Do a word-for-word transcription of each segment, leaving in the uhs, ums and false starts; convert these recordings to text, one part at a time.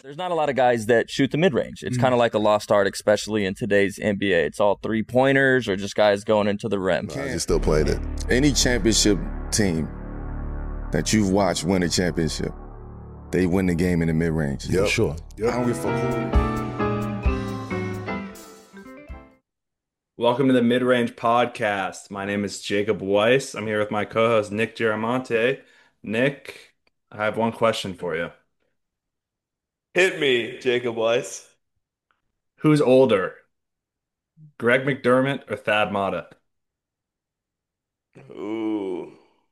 There's not a lot of guys that shoot the mid range. It's kind Mm. of like a lost art, especially in today's N B A. It's all three pointers or just guys going into the rim. I just still played it. Any championship team that you've watched win a championship, they win the game in the mid range. Yep. Sure. Yep. I don't give a fuck who. Welcome to the Mid Range Podcast. My name is Jacob Weiss. I'm here with my co-host Nick Giramonte. Nick, I have one question for you. Hit me, Jacob Weiss. Who's older, Greg McDermott or Thad Matta? Ooh.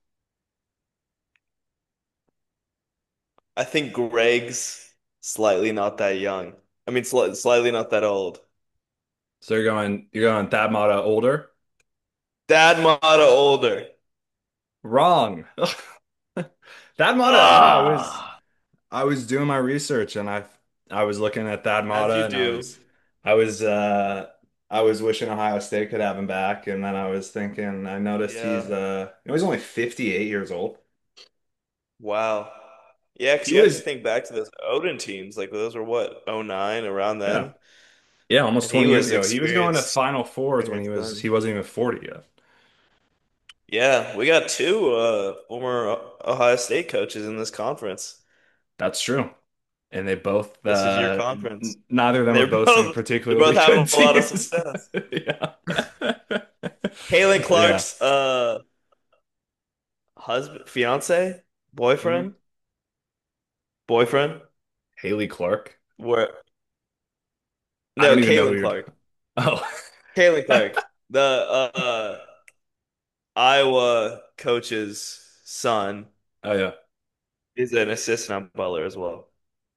I think Greg's slightly not that young. I mean, sli slightly not that old. So you're going you're going Thad Matta older? Dad Mata older. Wrong. Thad Matta, I was Ah, I was doing my research and I I was looking at Thad as Matta you and I do. was I was uh I was wishing Ohio State could have him back, and then I was thinking I noticed he's Yeah. uh you know, he's only fifty-eight years old. Wow. Yeah, because He you have to was think back to those Odin teams. Like, those were what, oh nine, around yeah. then? Yeah, almost And he twenty years was ago. He was going to experienced Final Fours when he experienced was then. he wasn't even forty yet. Yeah, we got two uh, former Ohio State coaches in this conference. That's true. And they both This is your uh n- conference. neither of them are They're boasting both they're particularly both good having a lot of teams. success. Yeah. Caitlin Yeah. Clark's uh husband, fiance, Mhm. boyfriend, boyfriend. Haley Clark. Where I no, don't even know who Caitlin you're. Clark, Oh. Caitlin Clark, the uh, Iowa coach's son Oh yeah. is an assistant on Butler as well.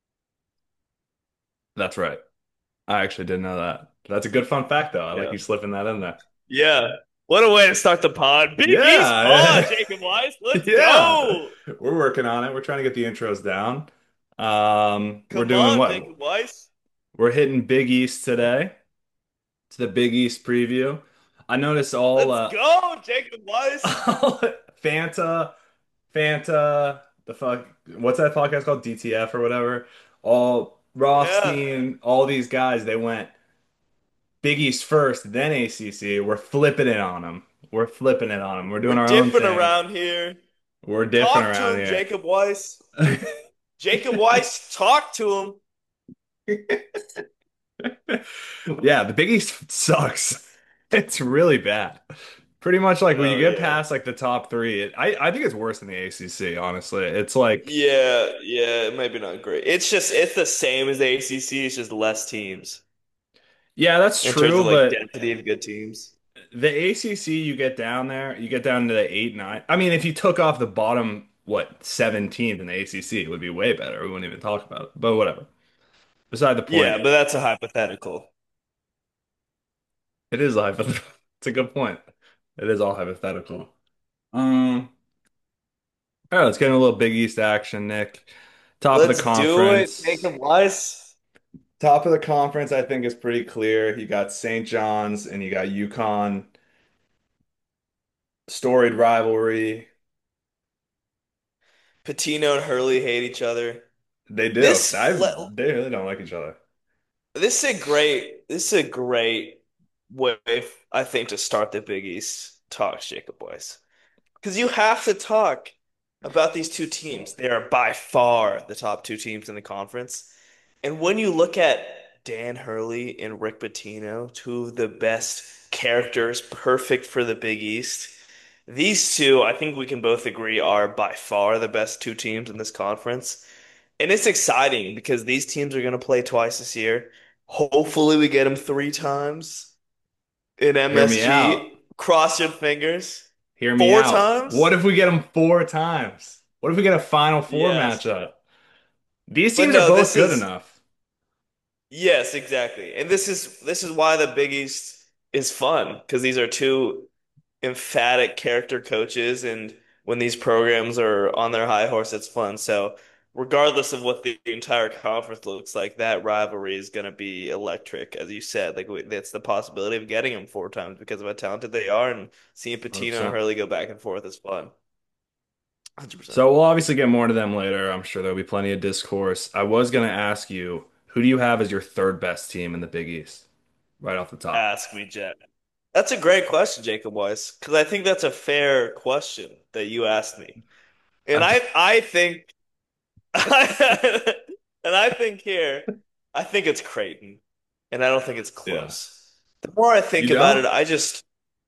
That's right. I actually didn't know that. That's a good fun fact though. I like Yeah, you slipping that in there. yeah. What a way to start the pod. Big East pod, Yeah. Jacob Weiss. Let's Yeah. go. We're working on it. We're trying to get the intros down. Um, we're Come doing on, what? Jacob Weiss. We're hitting Big East today. It's the Big East preview. I noticed all Let's uh go, Jacob Weiss. all Fanta, Fanta, the fuck what's that podcast called? D T F or whatever. All Yeah, Rothstein, all these guys, they went Big East first, then A C C. We're flipping it on them. We're flipping it on them. We're we're doing our own different thing. around here. We're different Talk to around him, here. Jacob Weiss. Jacob Weiss, talk to him. Yeah, the Big East sucks. It's really bad. Pretty much like when you Oh get yeah. past like the top three, it, I I think it's worse than the A C C, honestly. It's like, Yeah, yeah, maybe not great. It's just it's the same as the A C C, it's just less teams yeah, that's in terms of true, like but density of good teams. the A C C, you get down there, you get down to the eight, nine. I mean, if you took off the bottom, what, seventeenth in the A C C, it would be way better. We wouldn't even talk about it. But whatever. Beside the point, Yeah, but that's a hypothetical. it is a hypothetical. It's a good point. It is all hypothetical. Um, all right, let's get into a little Big East action, Nick. Top of the Let's do it, conference. Jacob Weiss. Top of the conference, I think, is pretty clear. You got Saint John's and you got UConn. Storied rivalry. Patino and Hurley hate each other. They do. This I le- they really don't like each other. this is a great this is a great way, I think, to start the Big East talks, Jacob Weiss. Because you have to talk about these two teams. They are by far the top two teams in the conference. And when you look at Dan Hurley and Rick Pitino, two of the best characters, perfect for the Big East, these two, I think we can both agree, are by far the best two teams in this conference. And it's exciting because these teams are going to play twice this year. Hopefully, we get them three times in Hear me out. M S G. Cross your fingers. Hear me Four out. What times? if we get them four times? What if we get a Final Four Yes. matchup? These But teams are no, both this good is enough. yes, exactly. And this is this is why the Big East is fun because these are two emphatic character coaches, and when these programs are on their high horse, it's fun. So regardless of what the entire conference looks like, that rivalry is going to be electric, as you said. Like we, that's the possibility of getting them four times because of how talented they are, and seeing Patino and one hundred percent. Hurley go back and forth is fun. one hundred percent. So we'll obviously get more into them later. I'm sure there'll be plenty of discourse. I was gonna ask you, who do you have as your third best team in the Big East? Right off the top. Ask me, Jet. That's a great question, Jacob Weiss, because I think that's a fair question that you asked me. And I'm I just, I think and I think here, I think it's Creighton. And I don't think it's yeah. close. The more I You think about it, don't? I just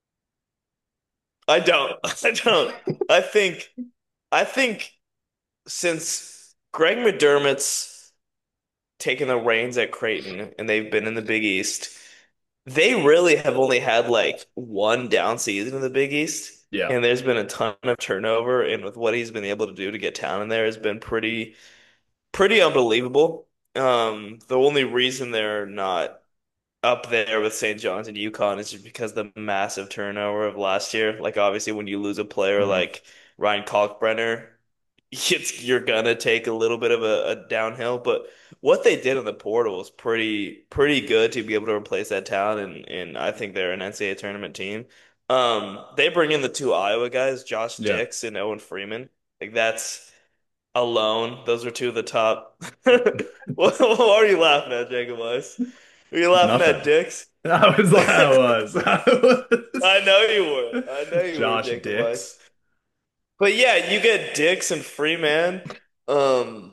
I don't. I don't. I think I think since Greg McDermott's taken the reins at Creighton and they've been in the Big East, they really have only had like one down season in the Big East. Yeah. And there's been a ton of turnover, and with what he's been able to do to get talent in there has been pretty pretty unbelievable. Um, the only reason they're not up there with Saint John's and UConn is just because the massive turnover of last year. Like obviously when you lose a player Mhm. like Ryan Kalkbrenner, it's you're gonna take a little bit of a, a downhill. But what they did in the portal was pretty pretty good to be able to replace that talent, and and I think they're an N C double A tournament team. Um, they bring in the two Iowa guys, Josh Yeah. Dix and Owen Freeman. Like that's alone. Those are two of the top. What, what are you laughing at, Jacob Weiss? Are you laughing at Nothing. Dix? I was like, I was. I was. I know you were. I know you were, Josh Jacob Weiss. Dix. But yeah, you get Dix and Freeman. Um,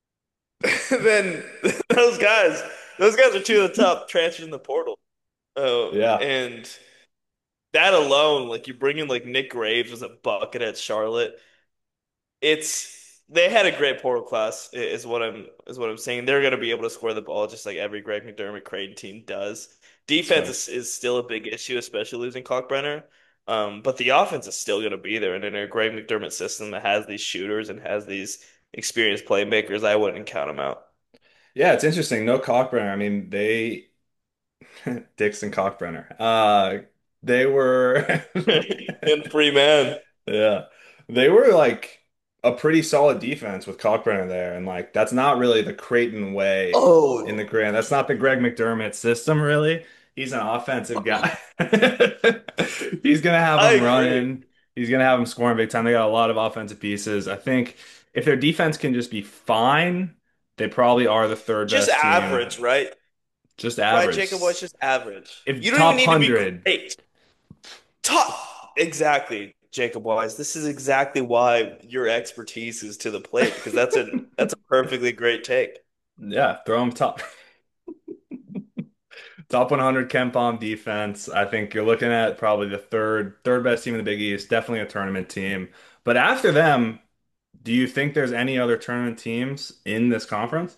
then those guys, those guys are two of the top transfers in the portal. Um, Yeah. and that alone, like you bring in like Nick Graves was a bucket at Charlotte. It's they had a great portal class, is what I'm is what I'm saying. They're going to be able to score the ball just like every Greg McDermott Creighton team does. That's Defense fair. is, is still a big issue, especially losing Kalkbrenner. Um, but the offense is still going to be there, and in a Greg McDermott system that has these shooters and has these experienced playmakers, I wouldn't count them out. Yeah, it's interesting. No Cockburner. I mean, they Dixon Cockburner. Uh, they were And free man. yeah. They were like a pretty solid defense with Cockburner there, and like that's not really the Creighton way in the Oh, grand. That's not the Greg McDermott system, really. He's an offensive guy. He's gonna have I them agree. running. He's gonna have them scoring big time. They got a lot of offensive pieces. I think if their defense can just be fine, they probably are the third Just best team. average, right? Just Right, average. Jacob was just average. If You don't even top need to be hundred, great. Top. Exactly, Jacob Wise. This is exactly why your expertise is to the plate because that's a that's a perfectly great take. yeah, throw them top. Top one hundred Ken Palm defense. I think you're looking at probably the third third best team in the Big East, definitely a tournament team. But after them, do you think there's any other tournament teams in this conference?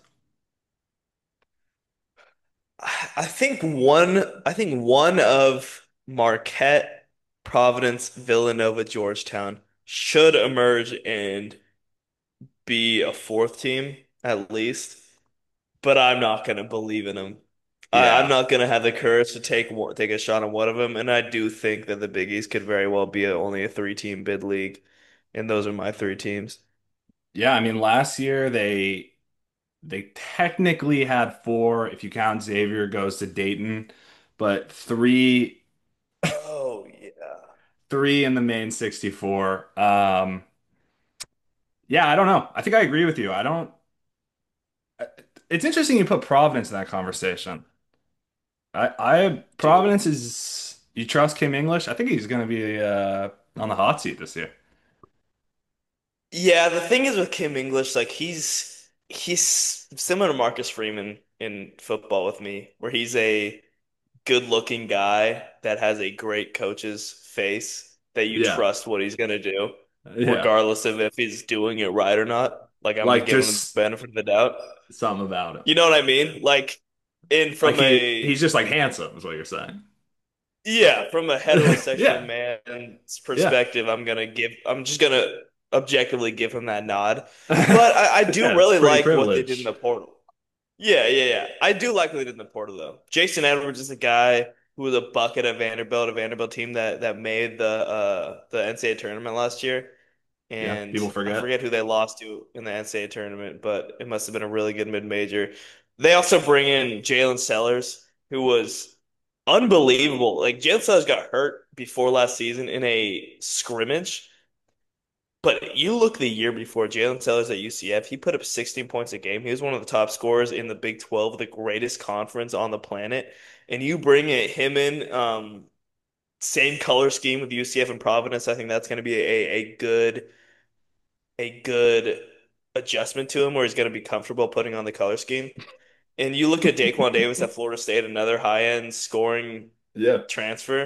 I think one I think one of Marquette, Providence, Villanova, Georgetown should emerge and be a fourth team at least, but I'm not gonna believe in them. I, I'm Yeah. not gonna have the courage to take one, take a shot on one of them, and I do think that the Big East could very well be a, only a three-team bid league, and those are my three teams. Yeah, I mean last year they they technically had four if you count Xavier goes to Dayton, but three Oh yeah. three in the main sixty-four. Um yeah, I don't know. I think I agree with you. I don't It's interesting you put Providence in that conversation. I, I Dude. Providence is you trust Kim English? I think he's going to be uh, on the hot seat this year. Yeah, the thing is with Kim English, like he's he's similar to Marcus Freeman in football with me, where he's a good-looking guy that has a great coach's face that you Yeah, trust what he's gonna do, yeah, regardless of if he's doing it right or not. Like I'm gonna like give him the just benefit of the doubt. something about him. You know what I mean? Like in Like from he a he's just like handsome, is what you're saying. yeah, from a heterosexual Yeah, man's yeah, perspective, I'm gonna give I'm just gonna objectively give him that nod. But I, I do yeah. It's really pretty like what they did in privileged. the portal. Yeah, yeah, yeah. I do like what they did in the portal though. Jason Edwards is a guy who was a bucket at Vanderbilt, a Vanderbilt team that that made the uh the N C double A tournament last year. Yeah, And people I forget. forget who they lost to in the N C double A tournament, but it must have been a really good mid-major. They also bring in Jalen Sellers, who was unbelievable. Like Jalen Sellers got hurt before last season in a scrimmage, But you look the year before Jalen Sellers at U C F, he put up sixteen points a game. He was one of the top scorers in the Big twelve, the greatest conference on the planet. And you bring it him in, um, same color scheme with U C F and Providence. I think that's going to be a, a good a good adjustment to him where he's going to be comfortable putting on the color scheme. And you look at Daquan Davis at Florida State, another high-end scoring Yeah. transfer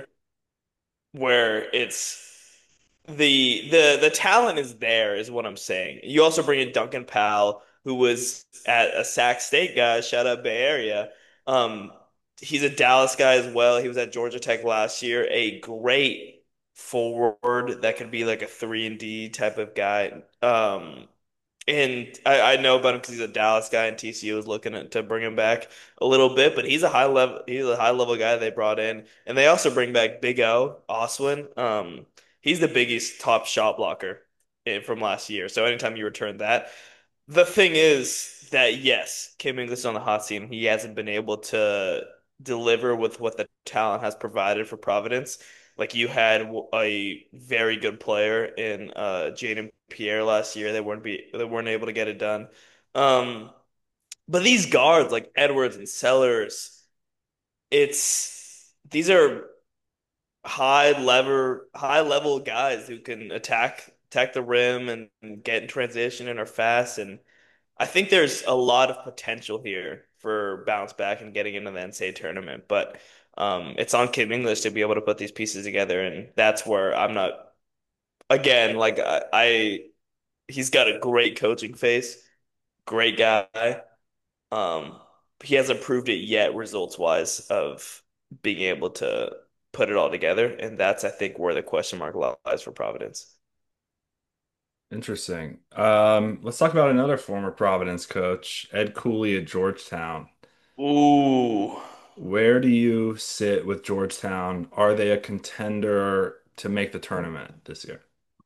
where it's the the the talent is there is what I'm saying. You also bring in Duncan Powell, who was at a Sac State guy, shout out Bay Area. Um, he's a Dallas guy as well. He was at Georgia Tech last year. A great forward that could be like a three and D type of guy. Um, and I, I know about him because he's a Dallas guy, and T C U was looking at, to bring him back a little bit. But he's a high level, he's a high level guy they brought in, and they also bring back Big O Oswin. Um, he's the biggest top shot blocker eh, from last year. So anytime you return that, the thing is that yes, Kim English is on the hot seat, and he hasn't been able to deliver with what the talent has provided for Providence. Like you had a very good player in uh, Jaden Pierre last year. They weren't be they weren't able to get it done. Um, but these guards like Edwards and Sellers, it's these are high level high level guys who can attack attack the rim and, and get in transition and are fast. And I think there's a lot of potential here for bounce back and getting into the N C A A tournament, but um, it's on Kim English to be able to put these pieces together, and that's where I'm not. Again, like I, I he's got a great coaching face, great guy. Um, he hasn't proved it yet, results wise, of being able to put it all together, and that's I think where the question mark lies for Providence. Interesting. Um, let's talk about another former Providence coach, Ed Cooley at Georgetown. Ooh. Where do you sit with Georgetown? Are they a contender to make the tournament this year?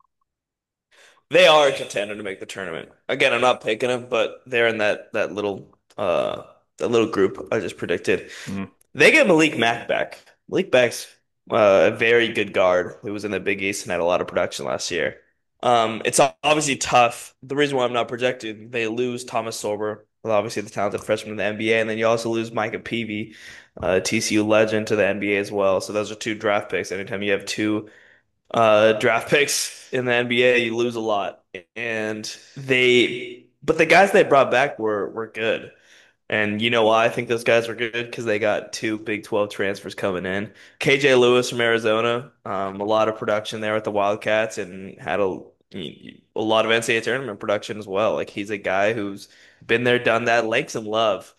They are a contender to make the tournament. Again, I'm not picking them, but they're in that that little uh that little group I just predicted. Mhm. They get Malik Mack back. Malik Mack's uh, a very good guard who was in the Big East and had a lot of production last year. Um, it's obviously tough. The reason why I'm not projected, they lose Thomas Sorber, well, obviously the talented freshman in the N B A, and then you also lose Micah Peavy, uh, T C U legend to the N B A as well. So those are two draft picks. Anytime you have two uh, draft picks in the N B A, you lose a lot. And they, but the guys they brought back were were good. And you know why I think those guys were good? Because they got two Big twelve transfers coming in. K J Lewis from Arizona, um, a lot of production there with the Wildcats, and had a a lot of N C A A tournament production as well. Like he's a guy who's been there, done that. Langston Love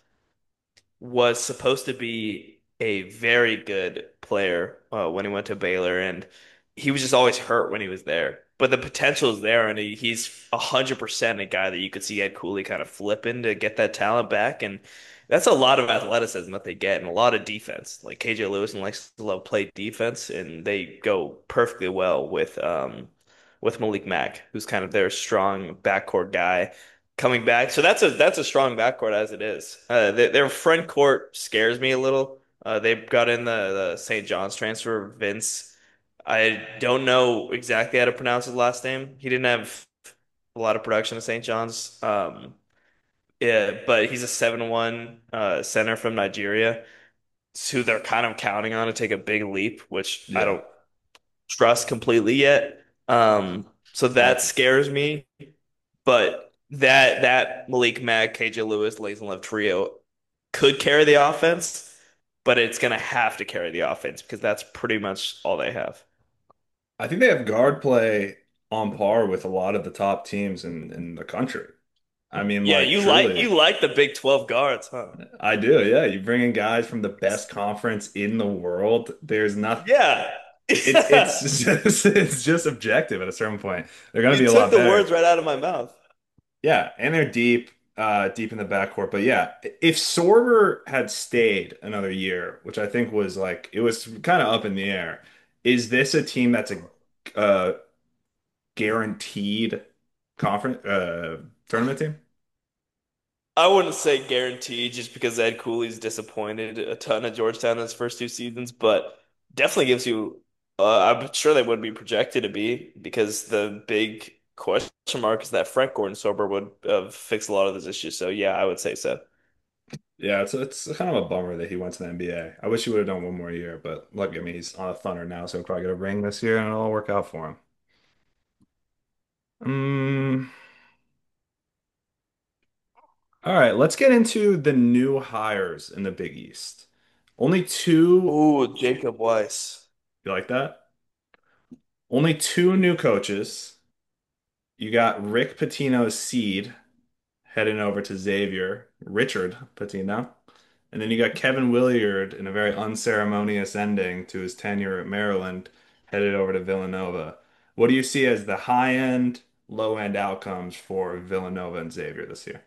was supposed to be a very good player uh, when he went to Baylor, and he was just always hurt when he was there. But the potential is there, and he, he's one hundred percent a guy that you could see Ed Cooley kind of flipping to get that talent back. And that's a lot of athleticism that they get and a lot of defense. Like K J Lewis and likes to love play defense, and they go perfectly well with um with Malik Mack, who's kind of their strong backcourt guy coming back. So that's a that's a strong backcourt as it is. Uh, their, their front court scares me a little. Uh, they've got in the, the Saint John's transfer, Vince. I don't know exactly how to pronounce his last name. He didn't have a lot of production at Saint John's. Um, yeah, but he's a seven one uh, center from Nigeria, who they're kind of counting on to take a big leap, which I Yeah. don't trust completely yet. Um, so Well, that scares me. But that that Malik Mack, K J Lewis, Langston Love trio could carry the offense, but it's gonna have to carry the offense because that's pretty much all they have. I think they have guard play on par with a lot of the top teams in, in the country. I mean, Yeah, like you like truly, you like the Big twelve guards, huh? I do. Yeah, you bring in guys from the best conference in the world. There's not. Yeah. It's Yeah. it's just it's just objective at a certain point. They're going to You be a took lot the better. words right out of my mouth. Yeah, and they're deep, uh, deep in the backcourt. But yeah, if Sorber had stayed another year, which I think was like it was kind of up in the air, is this a team that's a uh, guaranteed conference uh, tournament team? I wouldn't say guaranteed just because Ed Cooley's disappointed a ton at Georgetown in his first two seasons, but definitely gives you uh, I'm sure they would be projected to be because the big question mark is that Frank Gordon sober would uh, fix a lot of those issues. So yeah, I would say so. Yeah, it's it's kind of a bummer that he went to the N B A. I wish he would have done one more year, but look, I mean, he's on the Thunder now, so he'll probably get a ring this year, and it'll all work out for him. Um, all right, let's get into the new hires in the Big East. Only two, Ooh, Jacob Weiss. you like that? Only two new coaches. You got Rick Pitino's seed heading over to Xavier, Richard Pitino. And then you got Kevin Williard in a very unceremonious ending to his tenure at Maryland, headed over to Villanova. What do you see as the high end, low end outcomes for Villanova and Xavier this year?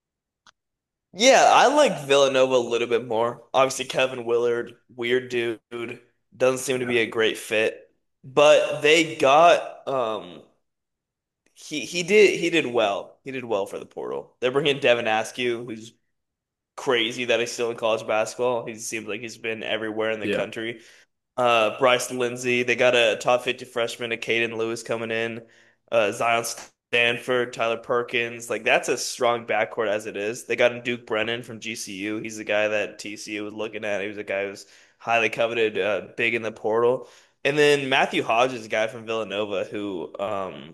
Yeah, I like Villanova a little bit more. Obviously, Kevin Willard, weird dude, doesn't seem to Yeah. be a great fit. But they got um he he did he did well. He did well for the portal. They're bringing Devin Askew, who's crazy that he's still in college basketball. He seems like he's been everywhere in the Yeah. country. Uh, Bryce Lindsey. They got a top fifty freshman, a Caden Lewis coming in. Uh, Zion Stanford, Tyler Perkins. Like that's a strong backcourt as it is. They got Duke Brennan from G C U. He's the guy that T C U was looking at. He was a guy who was highly coveted, uh, big in the portal. And then Matthew Hodges, a guy from Villanova who um,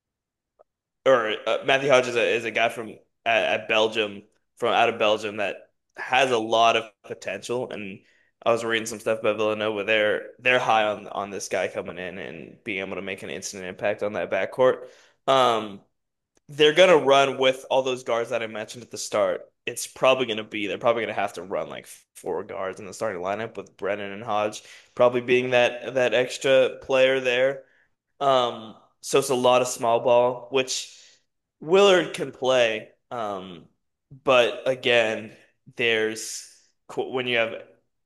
or uh, Matthew Hodges is a, is a guy from at, at Belgium, from out of Belgium that has a lot of potential. And I was reading some stuff about Villanova. They're they're high on on this guy coming in and being able to make an instant impact on that backcourt. Um, they're gonna run with all those guards that I mentioned at the start. It's probably gonna be they're probably gonna have to run like four guards in the starting lineup with Brennan and Hodge probably being that that extra player there. Um, so it's a lot of small ball, which Willard can play. Um, but again, there's when you have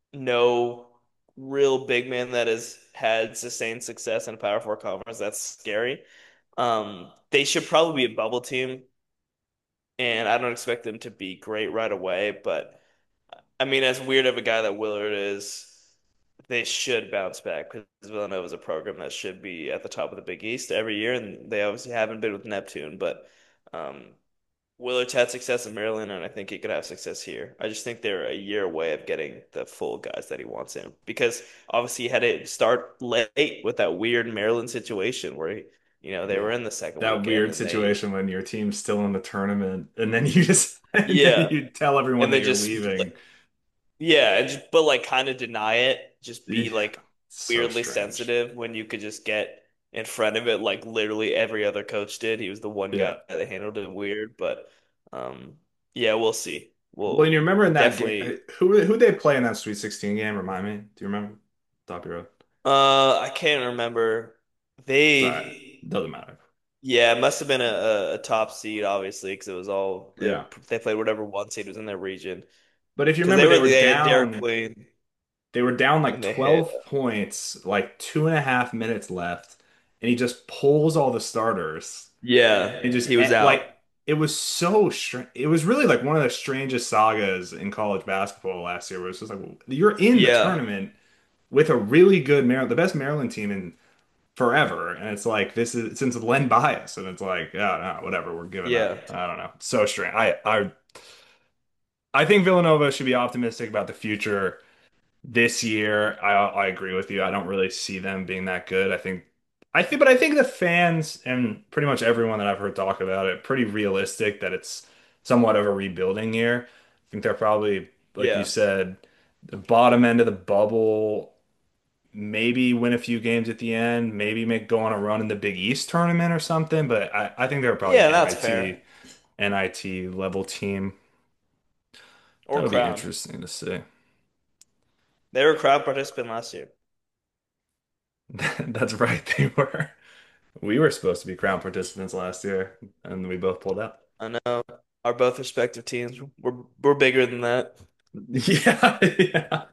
no real big man that has had sustained success in a Power Four conference, that's scary. Um, they should probably be a bubble team, and I don't expect them to be great right away. But I mean, as weird of a guy that Willard is, they should bounce back because Villanova is a program that should be at the top of the Big East every year, and they obviously haven't been with Neptune. But um, Willard's had success in Maryland, and I think he could have success here. I just think they're a year away of getting the full guys that he wants in because obviously he had to start late with that weird Maryland situation where he, you know, they Yeah. were in the second That weekend weird and they, situation when your team's still in the tournament and then you just and then yeah, you tell everyone and that they you're just leaving. yeah, and just, but like kind of deny it, just be Yeah. like So weirdly strange. sensitive when you could just get in front of it like literally every other coach did. He was the one Yeah. guy that handled it weird, but um yeah, we'll see. Well, and We'll you remember in that game, definitely who who they play in that Sweet sixteen game? Remind me. Do you remember? Top of your head. uh I can't remember. It's all right. They Doesn't matter. yeah, it must have been a, a, a top seed obviously because it was all they, Yeah. they played whatever one seed was in their region But if you because remember, they they were were they had Derek down. Queen They were down like and they had twelve points, like two and a half minutes left, and he just pulls all the starters yeah, and just he was eh, out. like it was so strange. It was really like one of the strangest sagas in college basketball last year, where it's just like well, you're in the Yeah. tournament with a really good Maryland, the best Maryland team in forever, and it's like this is since Len Bias, and it's like yeah, no, whatever, we're giving Yeah. up. I don't know, it's so strange. I I I think Villanova should be optimistic about the future. This year, I I agree with you. I don't really see them being that good. I think I think but I think the fans and pretty much everyone that I've heard talk about it, pretty realistic that it's somewhat of a rebuilding year. I think they're probably, like you Yeah. said, the bottom end of the bubble, maybe win a few games at the end, maybe make go on a run in the Big East tournament or something, but I, I think they're probably Yeah, an that's NIT fair. N I T level team. Or That would be Crown. interesting to see. They were a Crown participant last year. That's right, they were. We were supposed to be crown participants last year, and we both pulled out. I know our both respective teams. We're we're bigger than that. Yeah, yeah,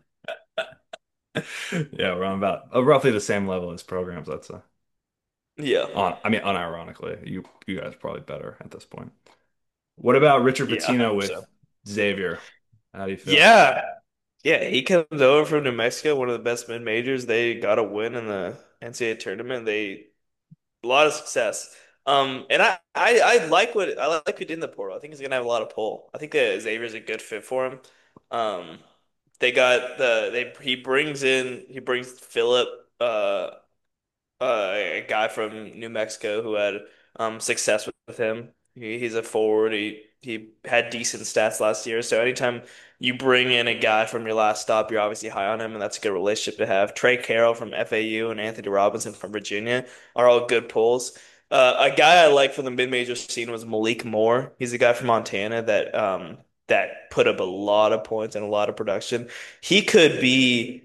yeah. We're on about uh, roughly the same level as programs. I'd say. Yeah. On, I mean, unironically, you you guys are probably better at this point. What about Richard Yeah, I Pitino hope with so. Xavier? How do you feel? Yeah. Yeah, he comes over from New Mexico, one of the best mid majors. They got a win in the N C double A tournament. They a lot of success. Um, and I, I, I like what I like what he did in the portal. I think he's gonna have a lot of pull. I think that Xavier's a good fit for him. Um, they got the they he brings in he brings Philip, uh, uh, a guy from New Mexico who had um success with him. He, he's a forward. He he had decent stats last year. So anytime you bring in a guy from your last stop, you're obviously high on him, and that's a good relationship to have. Trey Carroll from F A U and Anthony Robinson from Virginia are all good pulls. Uh, a guy I like from the mid-major scene was Malik Moore. He's a guy from Montana that um that put up a lot of points and a lot of production. He could be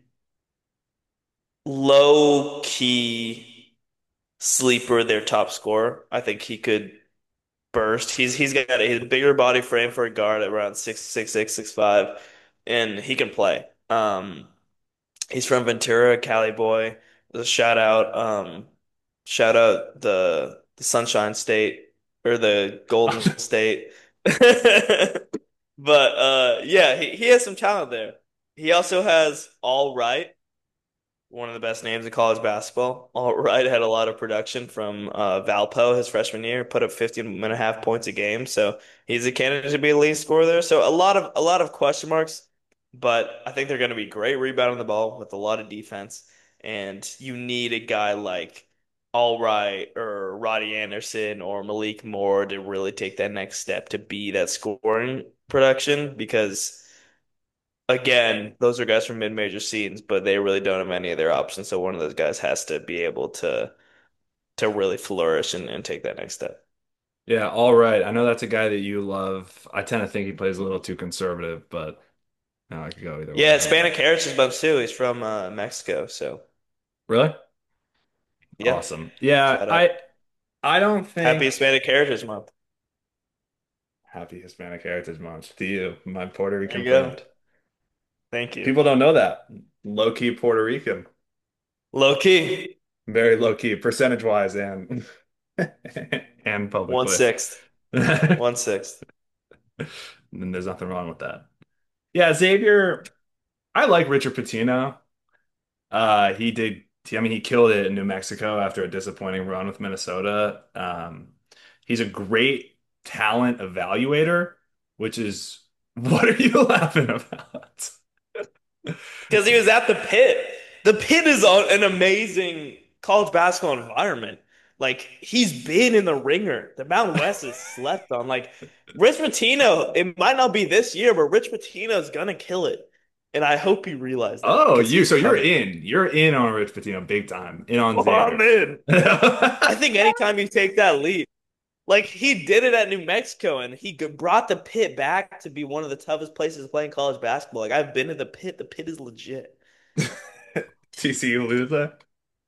low key sleeper, their top scorer. I think he could burst. He's he's got a, he's a bigger body frame for a guard at around six six six six five, and he can play. Um, he's from Ventura, Cali boy. A shout out, um, shout out the the Sunshine State or the Golden State. But uh, yeah, he, he has some talent there. He also has All Right, one of the best names in college basketball. All right, had a lot of production from uh, Valpo his freshman year, put up fifteen and a half points a game. So he's a candidate to be a lead scorer there. So a lot of a lot of question marks, but I think they're going to be great rebounding the ball with a lot of defense. And you need a guy like All Right or Roddy Anderson or Malik Moore to really take that next step to be that scoring production because again, those are guys from mid-major scenes, but they really don't have any of their options. So one of those guys has to be able to to really flourish and, and take that next step. Yeah, all right. I know that's a guy that you love. I tend to think he plays a little too conservative, but no, I could go either way Yeah, on that. Hispanic heritage bumps too. He's from uh, Mexico, so Really? yeah, Awesome. Yeah, shout out. I I don't Happy think Hispanic Heritage Month. Happy Hispanic Heritage Month to you, my Puerto There Rican you go. friend. Thank you. People don't know that. Low key Puerto Rican. Low key, Very low key, percentage wise and and one publicly. sixth, And one sixth. there's nothing wrong with that. Yeah, Xavier, I like Richard Pitino. Uh, he did. I mean, he killed it in New Mexico after a disappointing run with Minnesota. Um, he's a great talent evaluator, which is what are you laughing about? Because he was at the pit. The pit is a- an amazing college basketball environment. Like he's been in the ringer. The Mountain West is slept on. Like Rich Pitino, it might not be this year, but Rich Pitino is gonna kill it. And I hope you realize that Oh, because you he's so you're coming. in. You're in on Rich Pitino big time. In on Oh, I'm Xavier. in. I think anytime you take that lead, like he did it at New Mexico, and he g- brought the pit back to be one of the toughest places to play in college basketball. Like I've been to the pit. The pit is legit. T C U lose that?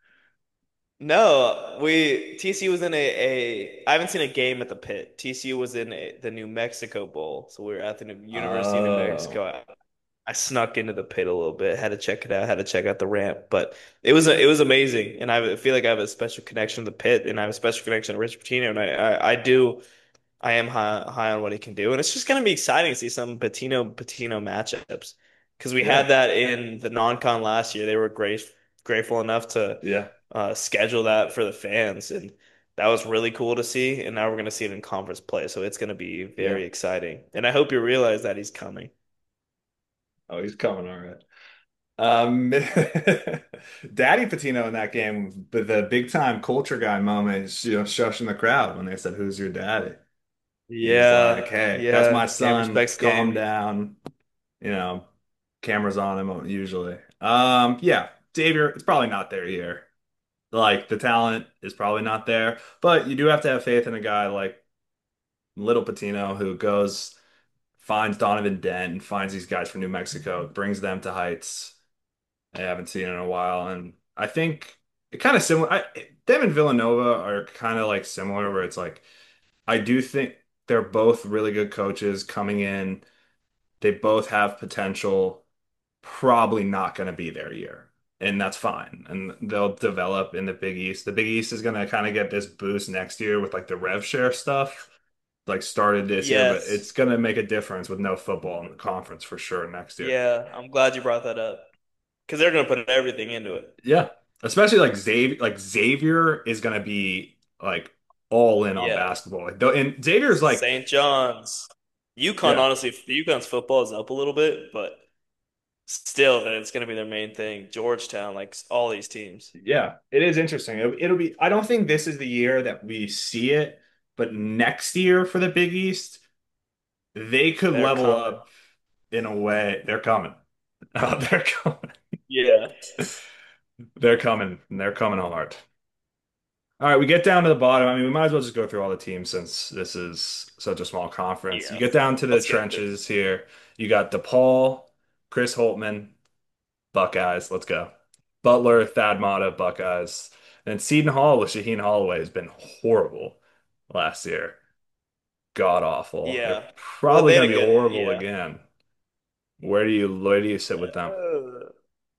No, we T C U was in a, a I haven't seen a game at the pit. T C U was in a, the New Mexico Bowl, so we were at the New, University of New Oh. Mexico. I, I snuck into the pit a little bit, had to check it out, had to check out the ramp, but it was it was amazing, and I feel like I have a special connection to the pit, and I have a special connection to Rich Pitino, and I I, I do I am high high on what he can do, and it's just gonna be exciting to see some Patino Patino matchups because we had Yeah. that in the non-con last year. They were great grateful enough to Yeah. uh, schedule that for the fans, and that was really cool to see. And now we're gonna see it in conference play, so it's gonna be Yeah. very exciting. And I hope you realize that he's coming. Oh, he's coming all right. Um, Daddy Patino in that game, but the big time culture guy moment, is, you know, shushing the crowd when they said, "Who's your daddy?" He's like, Yeah, "Hey, that's my yeah. Can't son. respect Calm game. down." You know, cameras on him usually. Um, yeah, Xavier, it's probably not their year. Like the talent is probably not there, but you do have to have faith in a guy like Little Patino who goes, finds Donovan Dent and finds these guys from New Mexico, brings them to heights I haven't seen in a while. And I think it kind of similar. I, them and Villanova are kind of like similar, where it's like I do think they're both really good coaches coming in. They both have potential, probably not going to be their year. And that's fine. And they'll develop in the Big East. The Big East is going to kind of get this boost next year with like the rev share stuff, like started this year, but Yes. it's going to make a difference with no football in the conference for sure next year. Yeah, I'm glad you brought that up because they're gonna put everything into it. Yeah. Especially like Xavier, like Xavier is going to be like all in on Yeah. basketball. Like, though, and Xavier's like, Saint John's. UConn, yeah, honestly, UConn's football is up a little bit, but still, it's going to be their main thing. Georgetown, like all these teams, yeah, it is interesting. It, it'll be. I don't think this is the year that we see it, but next year for the Big East, they could they're level coming. up in a way. They're coming. Oh, they're coming. Yeah. They're coming. They're coming hard. All right, we get down to the bottom. I mean, we might as well just go through all the teams since this is such a small conference. You Yeah. get down to the Let's get through. trenches here. You got DePaul, Chris Holtman, Buckeyes. Let's go. Butler, Thad Matta, Buckeyes. And Seton Hall with Shaheen Holloway has been horrible last year. God awful. They're Yeah. Well, probably they had going a to be good, horrible yeah. again. Where do you where do you sit with them? Uh,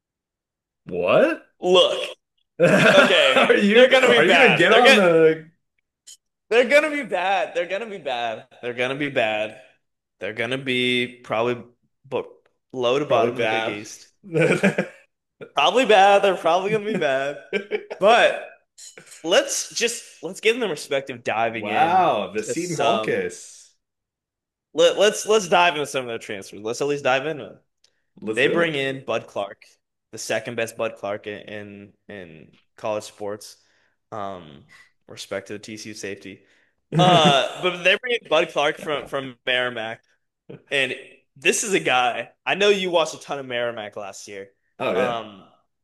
What? look, Are okay, you they're gonna are be you gonna bad. get They're on gonna, the they're gonna be bad. They're gonna be bad. They're gonna be bad. They're gonna be probably, but low to probably bottom of the Big bad? East. Probably bad. They're probably gonna be bad. But let's just let's give them respect of diving in Wow, the to Seton Hall some. case. Let, let's let's dive into some of their transfers. Let's at least dive into it. Let's They do bring it. in Bud Clark, the second best Bud Clark in in, in college sports. Um, respect to the T C U safety. Uh, but they bring in Bud Clark from from Merrimack, and this is a guy I know you watched a ton of Merrimack last year. Oh yeah. Um,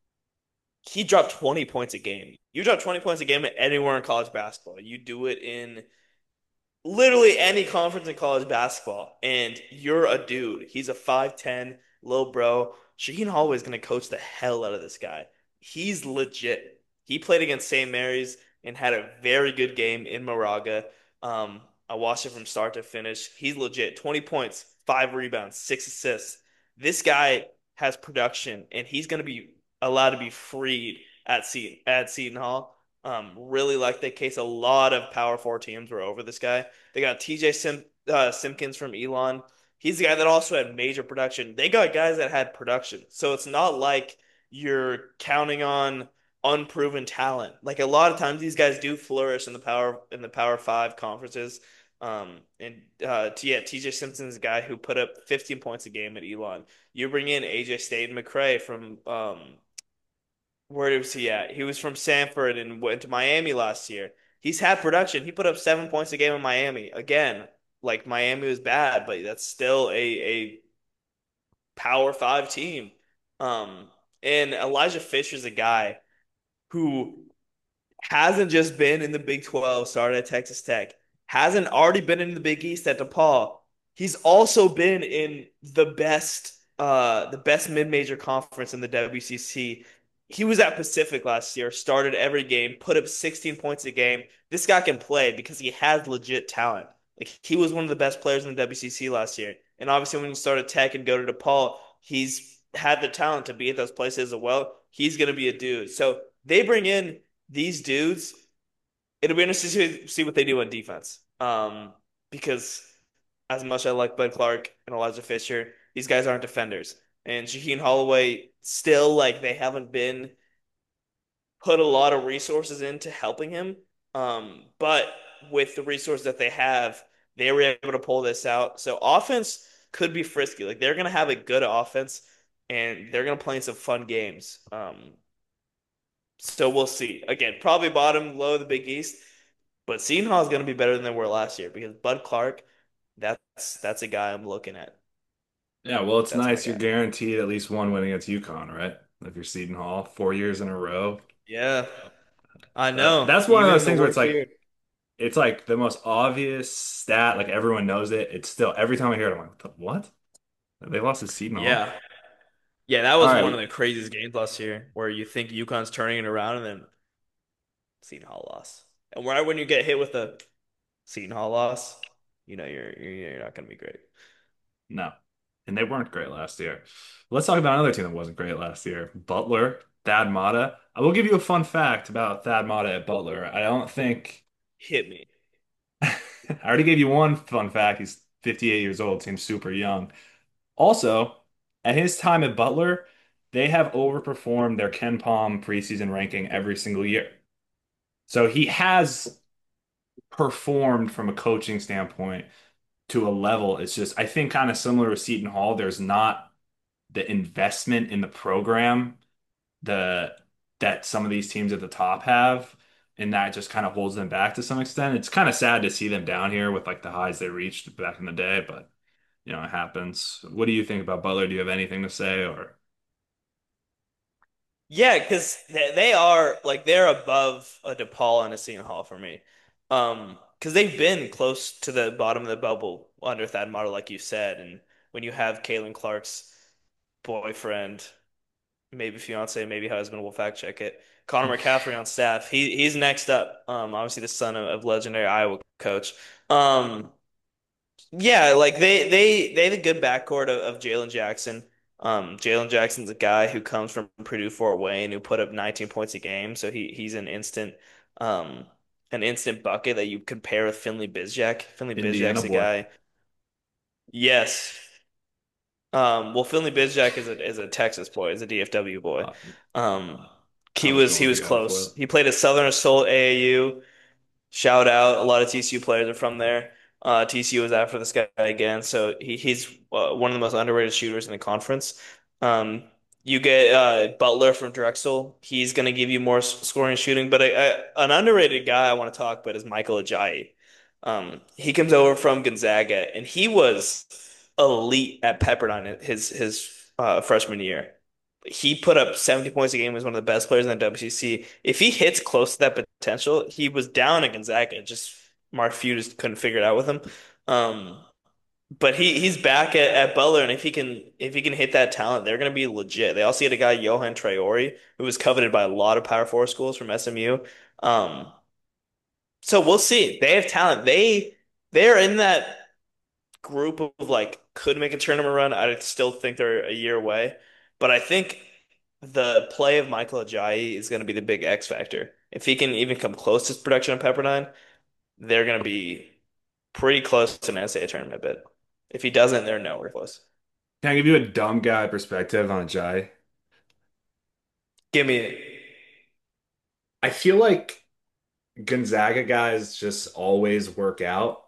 he dropped twenty points a game. You drop twenty points a game anywhere in college basketball. You do it in literally any conference in college basketball, and you're a dude. He's a five ten little bro. Shaheen Holloway is going to coach the hell out of this guy. He's legit. He played against Saint Mary's and had a very good game in Moraga. Um, I watched it from start to finish. He's legit. twenty points, five rebounds, six assists. This guy has production, and he's going to be allowed to be freed at Seton, at Seton Hall. Um, really like the case. A lot of Power Four teams were over this guy. They got T J Sim, uh, Simpkins from Elon. He's the guy that also had major production. They got guys that had production. So it's not like you're counting on unproven talent. Like a lot of times these guys do flourish in the power in the Power Five conferences. Um, and uh, yeah, T J Simpson's a guy who put up fifteen points a game at Elon. You bring in A J Staten McCray from um, where was he at? He was from Sanford and went to Miami last year. He's had production. He put up seven points a game in Miami. Again, like Miami was bad, but that's still a a Power Five team. Um, and Elijah Fisher's a guy who hasn't just been in the Big twelve, started at Texas Tech, hasn't already been in the Big East at DePaul. He's also been in the best uh the best mid-major conference in the W C C. He was at Pacific last year, started every game, put up sixteen points a game. This guy can play because he has legit talent. Like he was one of the best players in the W C C last year. And obviously when you start at Tech and go to DePaul, he's had the talent to be at those places as well. He's going to be a dude. So they bring in these dudes, it'll be interesting to see what they do on defense. Um, because as much as I like Bud Clark and Elijah Fisher, these guys aren't defenders. And Shaheen Holloway still like they haven't been put a lot of resources into helping him. Um, but with the resources that they have, they were able to pull this out. So offense could be frisky. Like they're gonna have a good offense and they're gonna play some fun games. Um, so we'll see. Again, probably bottom low of the Big East, but Seton Hall is going to be better than they were last year because Bud Clark, that's that's a guy I'm looking at. Yeah, well, it's That's my nice. You're guy. guaranteed at least one win against UConn, right? If you're Seton Hall, four years in a row. Yeah, I Uh, know. that's one of Even those in the things where it's worst like year. it's like the most obvious stat, like everyone knows it. It's still every time I hear it, I'm like, what? They lost to Seton Hall? Yeah. Yeah, that All was one right. of the craziest games last year where you think UConn's turning it around and then Seton Hall lost. And right when you get hit with a Seton Hall loss, you know you're you're, you're not going to be great. No. And they weren't great last year. Let's talk about another team that wasn't great last year. Butler, Thad Matta. I will give you a fun fact about Thad Matta at Butler. I don't think Hit me. I already gave you one fun fact. He's fifty-eight years old, seems super young. Also, at his time at Butler, they have overperformed their Ken Palm preseason ranking every single year. So he has performed from a coaching standpoint to a level. It's just, I think, kind of similar with Seton Hall. There's not the investment in the program the that some of these teams at the top have, and that just kind of holds them back to some extent. It's kind of sad to see them down here with like the highs they reached back in the day, but you know, it happens. What do you think about Butler? Do you have anything to say or Yeah, because they, they are like they're above a DePaul and a Seton Hall for me. Um, because they've been close to the bottom of the bubble under that model, like you said. And when you have Caitlin Clark's boyfriend, maybe fiance, maybe husband, we'll fact check it. Connor McCaffrey on staff. He he's next up. Um, obviously the son of, of legendary Iowa coach. Um, yeah, like they they they have a good backcourt of, of Jalen Jackson. Um, Jalen Jackson's a guy who comes from Purdue Fort Wayne who put up nineteen points a game, so he he's an instant um an instant bucket that you compare with Finley Bizjack. Finley Indiana Bizjack's a boy? guy. Yes. Um, well, Finley Bizjack is a is a Texas boy, is a D F W boy. Uh, Um, I he was was he going to was go for it. close. He played at Southern Assault A A U. Shout out. A lot of T C U players are from there. Uh, T C U was after this guy again, so he, he's uh, one of the most underrated shooters in the conference. Um, you get uh, Butler from Drexel. He's going to give you more s- scoring and shooting, but a, a, an underrated guy I want to talk about is Michael Ajayi. Um, he comes over from Gonzaga, and he was elite at Pepperdine his his uh, freshman year. He put up seventy points a game, was one of the best players in the W C C. If he hits close to that potential, he was down at Gonzaga. Just Mark Few just couldn't figure it out with him. Um, but he he's back at, at Butler, and if he can if he can hit that talent, they're going to be legit. They also had a guy, Johan Traore, who was coveted by a lot of Power Four schools from S M U. Um, so we'll see. They have talent. They they're in that group of like could make a tournament run. I still think they're a year away, but I think the play of Michael Ajayi is going to be the big X factor. If he can even come close to his production on Pepperdine, they're going to be pretty close to an N C double A tournament bid. If he doesn't, they're nowhere close. Can I give you a dumb guy perspective on Jai? Give me it. I feel like Gonzaga guys just always work out.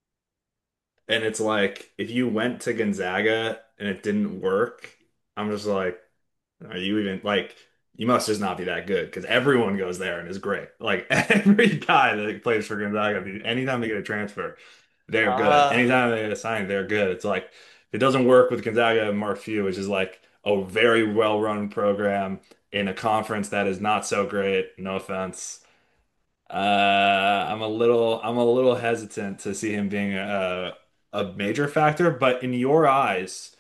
And it's like if you went to Gonzaga and it didn't work, I'm just like, are you even like you must just not be that good because everyone goes there and is great. Like every guy that plays for Gonzaga, anytime they get a transfer, they're good. Uh, Anytime they get a sign, they're good. It's like if it doesn't work with Gonzaga and Mark Few, which is like a very well-run program in a conference that is not so great. No offense. Uh, I'm a little I'm a little hesitant to see him being a a major factor, but in your eyes,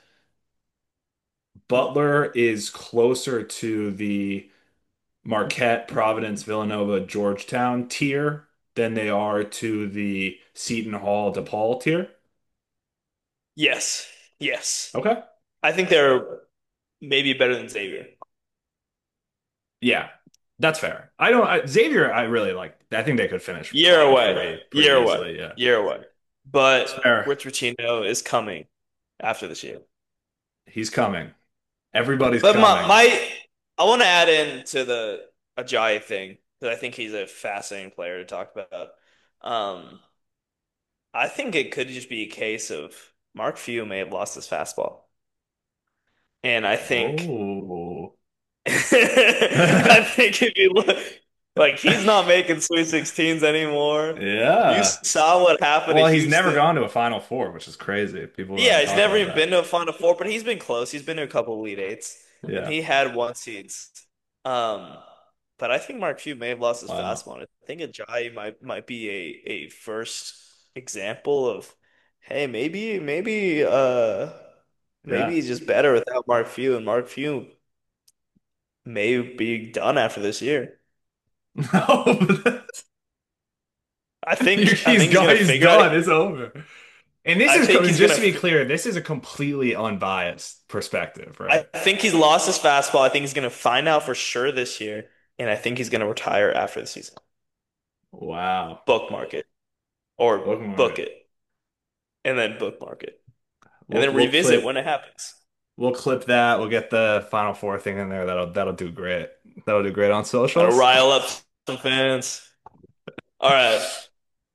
Butler is closer to the Marquette, Providence, Villanova, Georgetown tier than they are to the Seton Hall, DePaul tier. yes. Yes. Okay. I think they're maybe better than Xavier. Yeah, that's fair. I don't I, Xavier, I really like. I think they could finish Year bottom away. three pretty Year away. easily. Yeah, Year away. But it's fair. Rich Pitino is coming after this year. He's coming. Everybody's But my, coming. my I want to add in to the Ajayi thing because I think he's a fascinating player to talk about. Um, I think it could just be a case of Mark Few may have lost his fastball, and I think Oh. I think if you look, like he's not making Sweet sixteens anymore. You Yeah. saw what happened to Well, he's never Houston. gone to a Final Four, which is crazy. People Yeah, don't he's talk never about even been that. to a Final Four, but he's been close. He's been to a couple of Elite Eights, and Yeah. he had one seeds. Um, but I think Mark Few may have lost his Wow. fastball. I think Ajayi might might be a a first example of, hey, maybe maybe uh maybe Yeah. he's just better without Mark Few, and Mark Few may be done after this year. No, I think I he's think he's gone. gonna He's figure it. done. It's over. And this I is think co- he's just gonna. to be fi- clear, this is a completely unbiased perspective, I right? think he's lost his fastball. I think he's gonna find out for sure this year, and I think he's gonna retire after the season. Wow. Bookmark it or Bookmark book it. it, and then bookmark it, and We'll then we'll revisit when clip it happens. we'll clip that. We'll get the Final Four thing in there. That'll that'll do great. That'll do great on Gotta socials. rile up some fans. All right.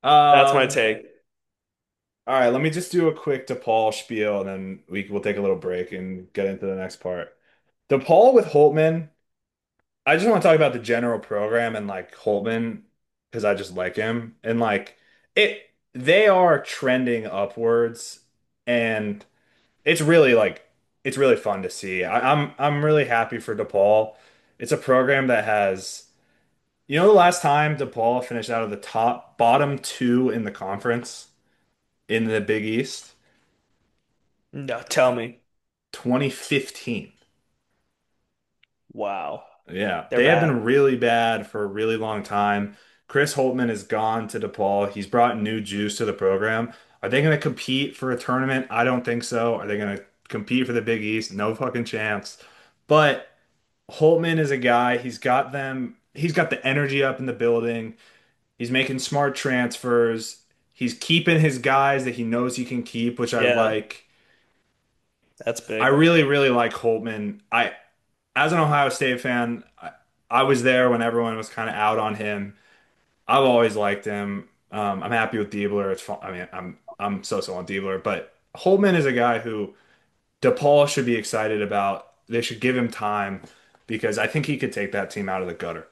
That's my Um, take. all right, let me just do a quick DePaul spiel and then we we'll take a little break and get into the next part. DePaul with Holtman, I just want to talk about the general program and like Holtman because I just like him and like it they are trending upwards and it's really like it's really fun to see. I, I'm I'm really happy for DePaul. It's a program that has you know the last time DePaul finished out of the top bottom two in the conference in the Big East? No, tell me. twenty fifteen. Wow. Yeah, They're they have bad. been really bad for a really long time. Chris Holtman has gone to DePaul. He's brought new juice to the program. Are they going to compete for a tournament? I don't think so. Are they going to compete for the Big East? No fucking chance. But Holtman is a guy, he's got them, he's got the energy up in the building. He's making smart transfers. He's keeping his guys that he knows he can keep, which I Yeah, like. that's I big. really, really like Holtman. I, as an Ohio State fan, I, I was there when everyone was kind of out on him. I've always liked him. Um, I'm happy with Diebler. It's fun. I mean, I'm I'm so-so on Diebler, but Holtman is a guy who DePaul should be excited about. They should give him time because I think he could take that team out of the gutter.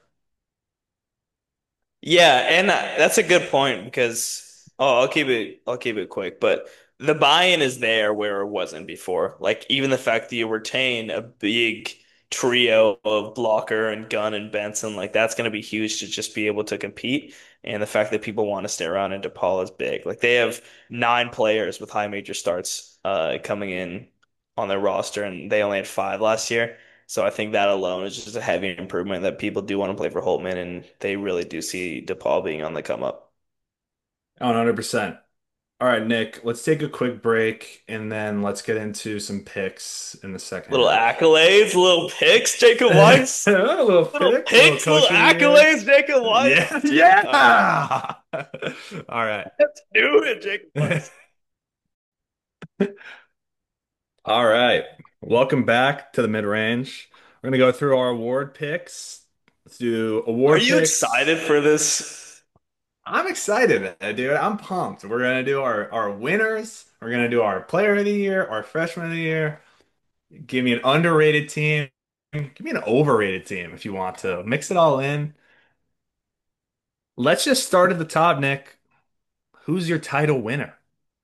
Yeah, and uh, that's a good point because oh, I'll keep it I'll keep it quick, but the buy-in is there where it wasn't before. Like even the fact that you retain a big trio of Blocker and Gunn and Benson, like that's going to be huge to just be able to compete. And the fact that people want to stay around in DePaul is big. Like they have nine players with high major starts uh, coming in on their roster, and they only had five last year. So I think that alone is just a heavy improvement that people do want to play for Holtman, and they really do see DePaul being on the come up. Oh, one hundred percent. All right, Nick, let's take a quick break and then let's get into some picks in the second Little half. accolades, little picks, Jacob A Weiss. little Little picks, a little picks, little coach of the year. accolades, Jacob Weiss. Yeah, All right, yeah. All right. let's do it, Jacob Weiss. All right. Welcome back to the mid-range. We're gonna go through our award picks. Let's do Are award you picks. excited for this? I'm excited, uh, dude. I'm pumped. We're gonna do our, our winners. We're gonna do our player of the year, our freshman of the year. Give me an underrated team. Give me an overrated team if you want to. Mix it all in. Let's just start at the top, Nick. Who's your title winner?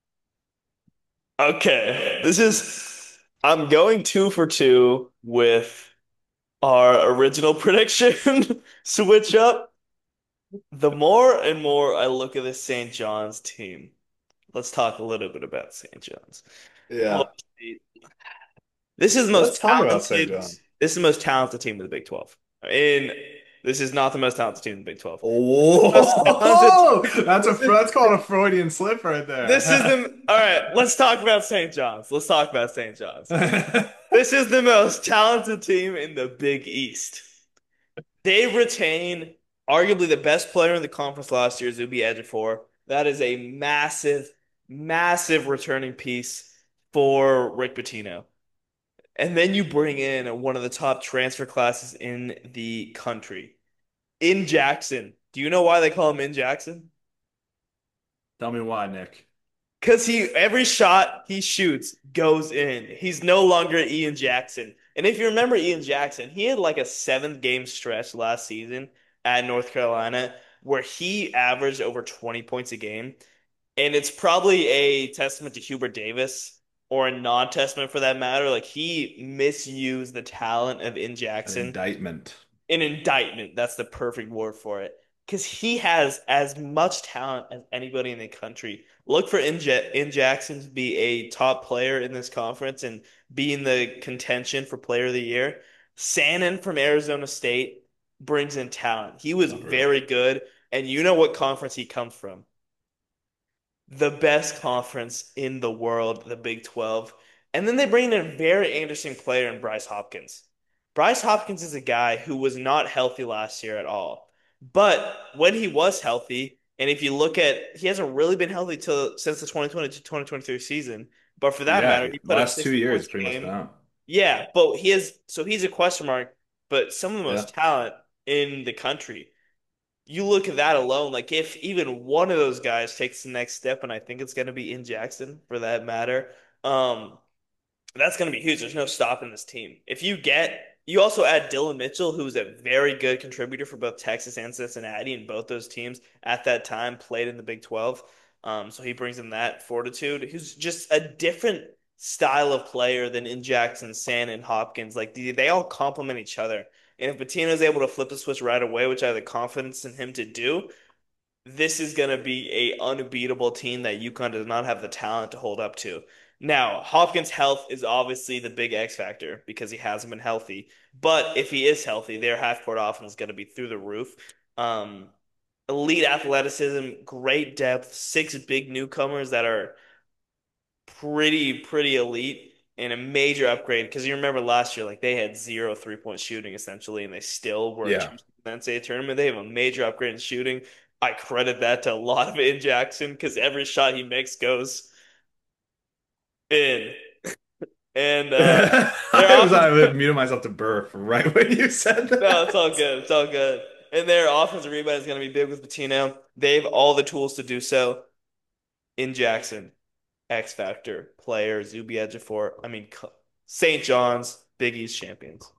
Okay, this is. I'm going two for two with our original prediction switch up. The more and more I look at this Saint John's team, let's talk a little bit about Saint John's. Yeah. Obviously, this is the most Let's talk about Saint talented. John. This is the most talented team in the Big twelve. And this is not the most talented team in the Big twelve. Most talented. Oh, that's a that's called a Freudian slip right This is there. the. All right, let's talk about Saint John's. Let's talk about Saint John's. This is the most talented team in the Big East. They retain arguably the best player in the conference last year, Zuby Ejiofor. That is a massive, massive returning piece for Rick Pitino. And then you bring in one of the top transfer classes in the country, in Jackson. Do you know why they call him in Jackson? Tell me why, Nick. Because he every shot he shoots goes in. He's no longer Ian Jackson. And if you remember Ian Jackson, he had like a seventh game stretch last season at North Carolina where he averaged over twenty points a game. And it's probably a testament to Hubert Davis or a non-testament for that matter. Like he misused the talent of In An Jackson. indictment. An indictment. That's the perfect word for it. Because he has as much talent as anybody in the country. Look for In, Ja- In Jackson to be a top player in this conference and be in the contention for player of the year. Sannon from Arizona State brings in talent. He was Unreal. very good. And you know what conference he comes from? The best conference in the world, the Big twelve. And then they bring in a very interesting player in Bryce Hopkins. Bryce Hopkins is a guy who was not healthy last year at all. But when he was healthy, and if you look at, he hasn't really been healthy till since the twenty twenty to twenty twenty-three season. But for that matter, Yeah, he put up last two sixty years points a pretty much been game. out. Yeah, but he is, so he's a question mark, but some of the Yeah. most talent in the country. you look at that alone, like if even one of those guys takes the next step, and I think it's going to be in Jackson for that matter, um, that's going to be huge. There's no stopping this team. If you get, you also add Dylan Mitchell, who's a very good contributor for both Texas and Cincinnati, and both those teams at that time played in the Big twelve. Um, so he brings in that fortitude. He's just a different style of player than in Jackson, Sand, and Hopkins. Like they, they all complement each other. And if Patino is able to flip the switch right away, which I have the confidence in him to do, this is going to be a unbeatable team that UConn does not have the talent to hold up to. Now, Hopkins' health is obviously the big X factor because he hasn't been healthy. But if he is healthy, their half court offense is going to be through the roof. Um, elite athleticism, great depth, six big newcomers that are pretty, pretty elite and a major upgrade. Because you remember last year, like they had zero three point shooting essentially, and they still were Yeah. in the N C double A tournament. They have a major upgrade in shooting. I credit that to a lot of it in Jackson because every shot he makes goes in. And uh, their I was offense, I would muted myself to burp right when you said no, it's all that. good. It's all good. And their offensive rebound is going to be big with Patino. They have all the tools to do so in Jackson. X Factor player, Zuby Ejiofor. I mean, Saint John's, Big East champions.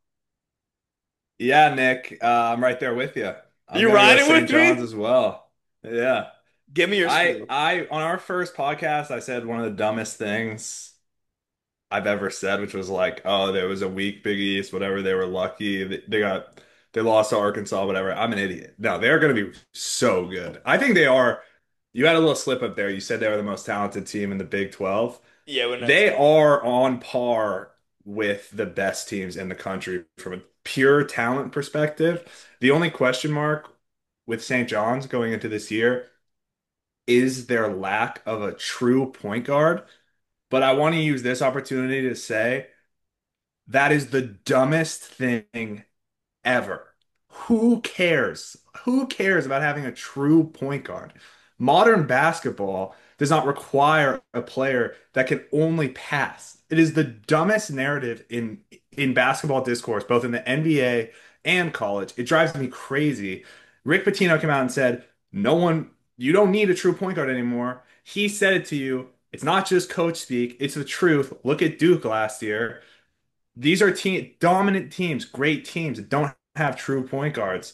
Yeah, Nick, uh, I'm right there with you. I'm You gonna go riding Saint with John's me? as well. Yeah. Give me your I spiel. I on our first podcast, I said one of the dumbest things I've ever said, which was like, oh, there was a weak Big East, whatever. They were lucky. They, they got they lost to Arkansas, whatever. I'm an idiot. No, they're going to be so good. I think they are. You had a little slip up there. You said they were the most talented team in the Big twelve. Yeah, we're not. They are on par with the best teams in the country from a pure talent perspective. The only question mark with Saint John's going into this year is their lack of a true point guard. But I want to use this opportunity to say that is the dumbest thing ever. Who cares? Who cares about having a true point guard? Modern basketball does not require a player that can only pass. It is the dumbest narrative in in basketball discourse, both in the N B A and college. It drives me crazy. Rick Pitino came out and said, "No one, you don't need a true point guard anymore." He said it to you. It's not just coach speak, it's the truth. Look at Duke last year. These are team dominant teams, great teams that don't have true point guards.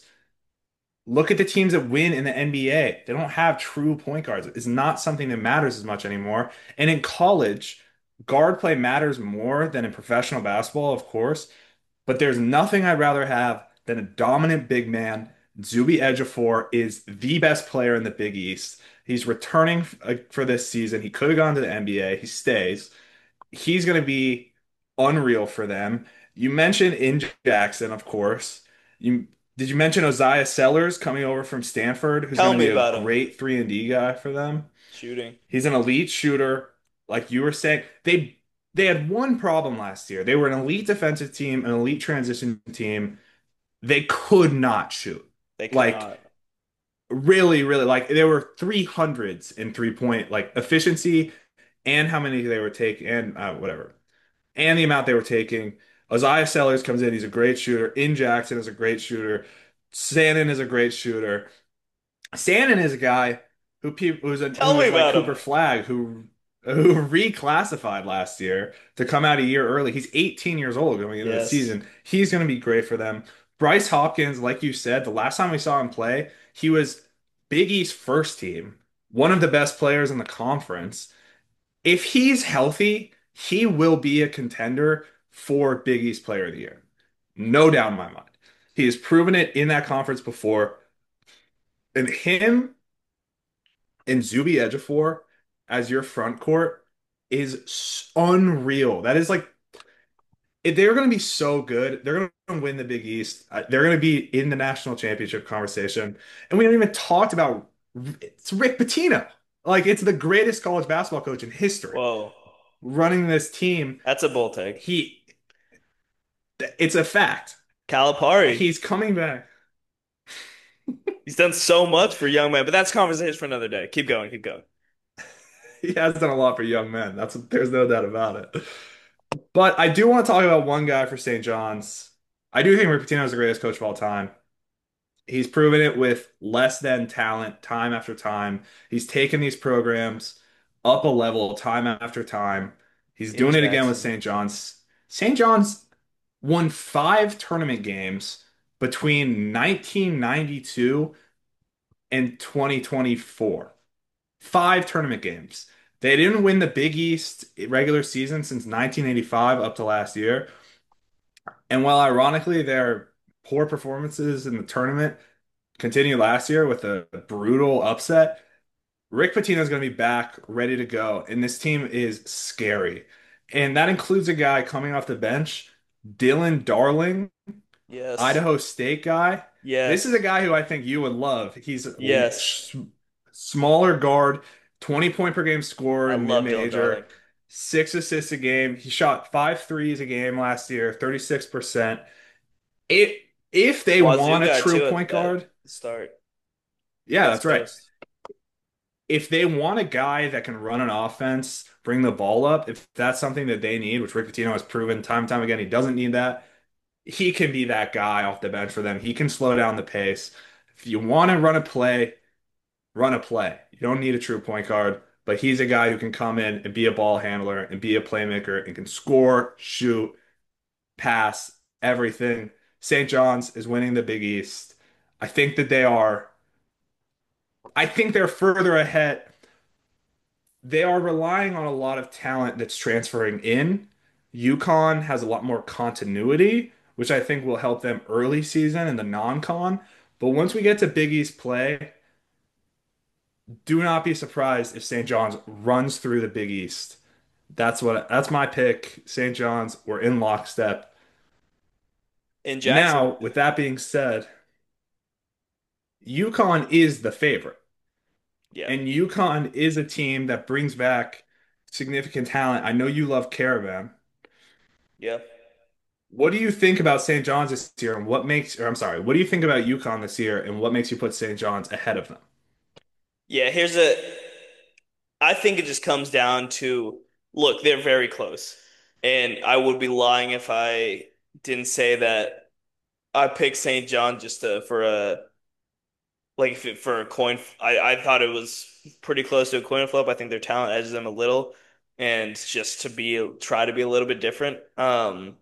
Look at the teams that win in the N B A. They don't have true point guards. It's not something that matters as much anymore. And in college, guard play matters more than in professional basketball, of course. But there's nothing I'd rather have than a dominant big man. Zuby Ejiofor is the best player in the Big East. He's returning uh, for this season. He could have gone to the N B A. He stays. He's going to be unreal for them. You mentioned in Jackson, of course. You did you mention Isaiah Sellers coming over from Stanford, who's Tell going to me be a about him. great three and D guy for them? Shooting. He's an elite shooter, like you were saying. They they had one problem last year. They were an elite defensive team, an elite transition team. They could not shoot. They could Like not. really, really like there were three hundreds in three point like efficiency and how many they were taking and uh, whatever and the amount they were taking. Isaiah Sellers comes in. He's a great shooter. In Jackson is a great shooter. Shannon is a great shooter. Shannon is a guy who people who's a, Tell who me was like about him. Cooper Flagg who who reclassified last year to come out a year early. He's eighteen years old going into the Yes. season. He's going to be great for them. Bryce Hopkins, like you said, the last time we saw him play, he was Big East first team, one of the best players in the conference. If he's healthy, he will be a contender for Big East Player of the Year. No doubt in my mind. He has proven it in that conference before. And him and Zuby Ejiofor as your front court is s- unreal. That is like if they're going to be so good. They're going to win the Big East. Uh, They're going to be in the national championship conversation. And we haven't even talked about it's Rick Pitino. Like it's the greatest college basketball coach in history Whoa. running this team. That's a bold take. He, it's a fact. Calipari. He's coming back. He's done so much for young men, but that's conversation for another day. Keep going, keep going. He has done a lot for young men. That's there's no doubt about it. But I do want to talk about one guy for Saint John's. I do think Rick Pitino is the greatest coach of all time. He's proven it with less than talent time after time. He's taken these programs up a level time after time. He's in doing it again with Jackson. Saint John's. Saint John's won five tournament games between nineteen ninety-two and twenty twenty-four. Five tournament games. They didn't win the Big East regular season since nineteen eighty-five up to last year. And while ironically their poor performances in the tournament continued last year with a brutal upset, Rick Pitino is going to be back, ready to go, and this team is scary. And that includes a guy coming off the bench, Dylan Darling, Yes. Idaho State guy. This is Yes. a guy who I think you would love. He's a Yes. sh- smaller guard, twenty point per game scorer I in love Dylan mid-major, Darling. six assists a game. He shot five threes a game last year, thirty-six percent. It, if they Wazoo want a guy true too at, point at guard, the start. yeah, West that's right. Coast. If they want a guy that can run an offense, bring the ball up, if that's something that they need, which Rick Pitino has proven time and time again, he doesn't need that. He can be that guy off the bench for them. He can slow down the pace. If you want to run a play, run a play. You don't need a true point guard, but he's a guy who can come in and be a ball handler and be a playmaker and can score, shoot, pass, everything. Saint John's is winning the Big East. I think that they are, I think they're further ahead. They are relying on a lot of talent that's transferring in. UConn has a lot more continuity, which I think will help them early season in the non-con. But once we get to Big East play, do not be surprised if Saint John's runs through the Big East. That's what that's my pick. Saint John's, we're in lockstep. In Jackson. Now, with that being said, UConn is the favorite. Yeah. And UConn is a team that brings back significant talent. I know you love Caravan. Yeah. What do you think about Saint John's this year and what makes, or I'm sorry, what do you think about UConn this year and what makes you put Saint John's ahead of them? Yeah, here's a I think it just comes down to look, they're very close. And I would be lying if I didn't say that I picked Saint John just to, for a like if it, for a coin. I I thought it was pretty close to a coin flip. I think their talent edges them a little, and just to be try to be a little bit different. Um,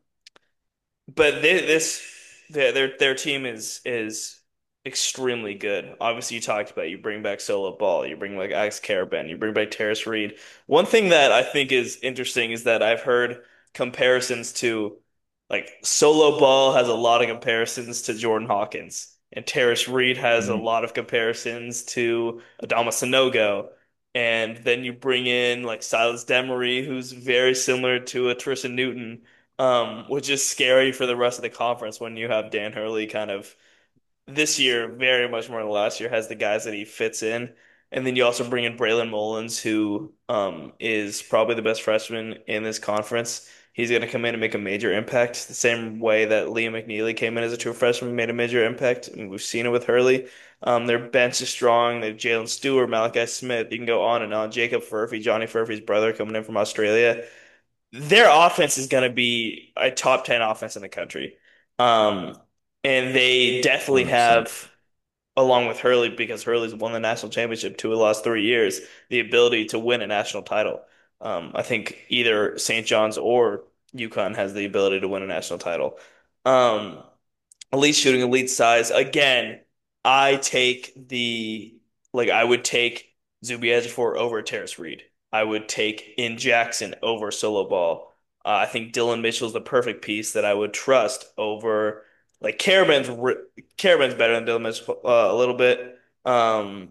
but they, this their their their team is is extremely good. Obviously, you talked about you bring back Solo Ball, you bring back Alex Karaban, you bring back Terrace Reed. One thing that I think is interesting is that I've heard comparisons to like Solo Ball has a lot of comparisons to Jordan Hawkins, and Terrace Reed has a Mhm. lot of comparisons to Adama Sanogo. And then you bring in like Silas Demery, who's very similar to a Tristan Newton, um, which is scary for the rest of the conference when you have Dan Hurley kind of this year, very much more than last year, has the guys that he fits in. And then you also bring in Braylon Mullins, who um, is probably the best freshman in this conference. He's going to come in and make a major impact, the same way that Liam McNeely came in as a true freshman, made a major impact. I mean, we've seen it with Hurley. Um, their bench is strong. They have Jalen Stewart, Malachi Smith. You can go on and on. Jacob Furphy, Johnny Furphy's brother, coming in from Australia. Their offense is going to be a top ten offense in the country. Um, and they definitely one hundred percent. have, along with Hurley, because Hurley's won the national championship two of the last three years, the ability to win a national title. Um, I think either Saint John's or UConn has the ability to win a national title. Um, elite shooting, elite size. Again, I take the like I would take Zuby Ejiofor over Terrace Reed. I would take in Jackson over Solo Ball. Uh, I think Dylan Mitchell's the perfect piece that I would trust over like Caravan's Caravan's better than Dylan Mitchell uh, a little bit. Um,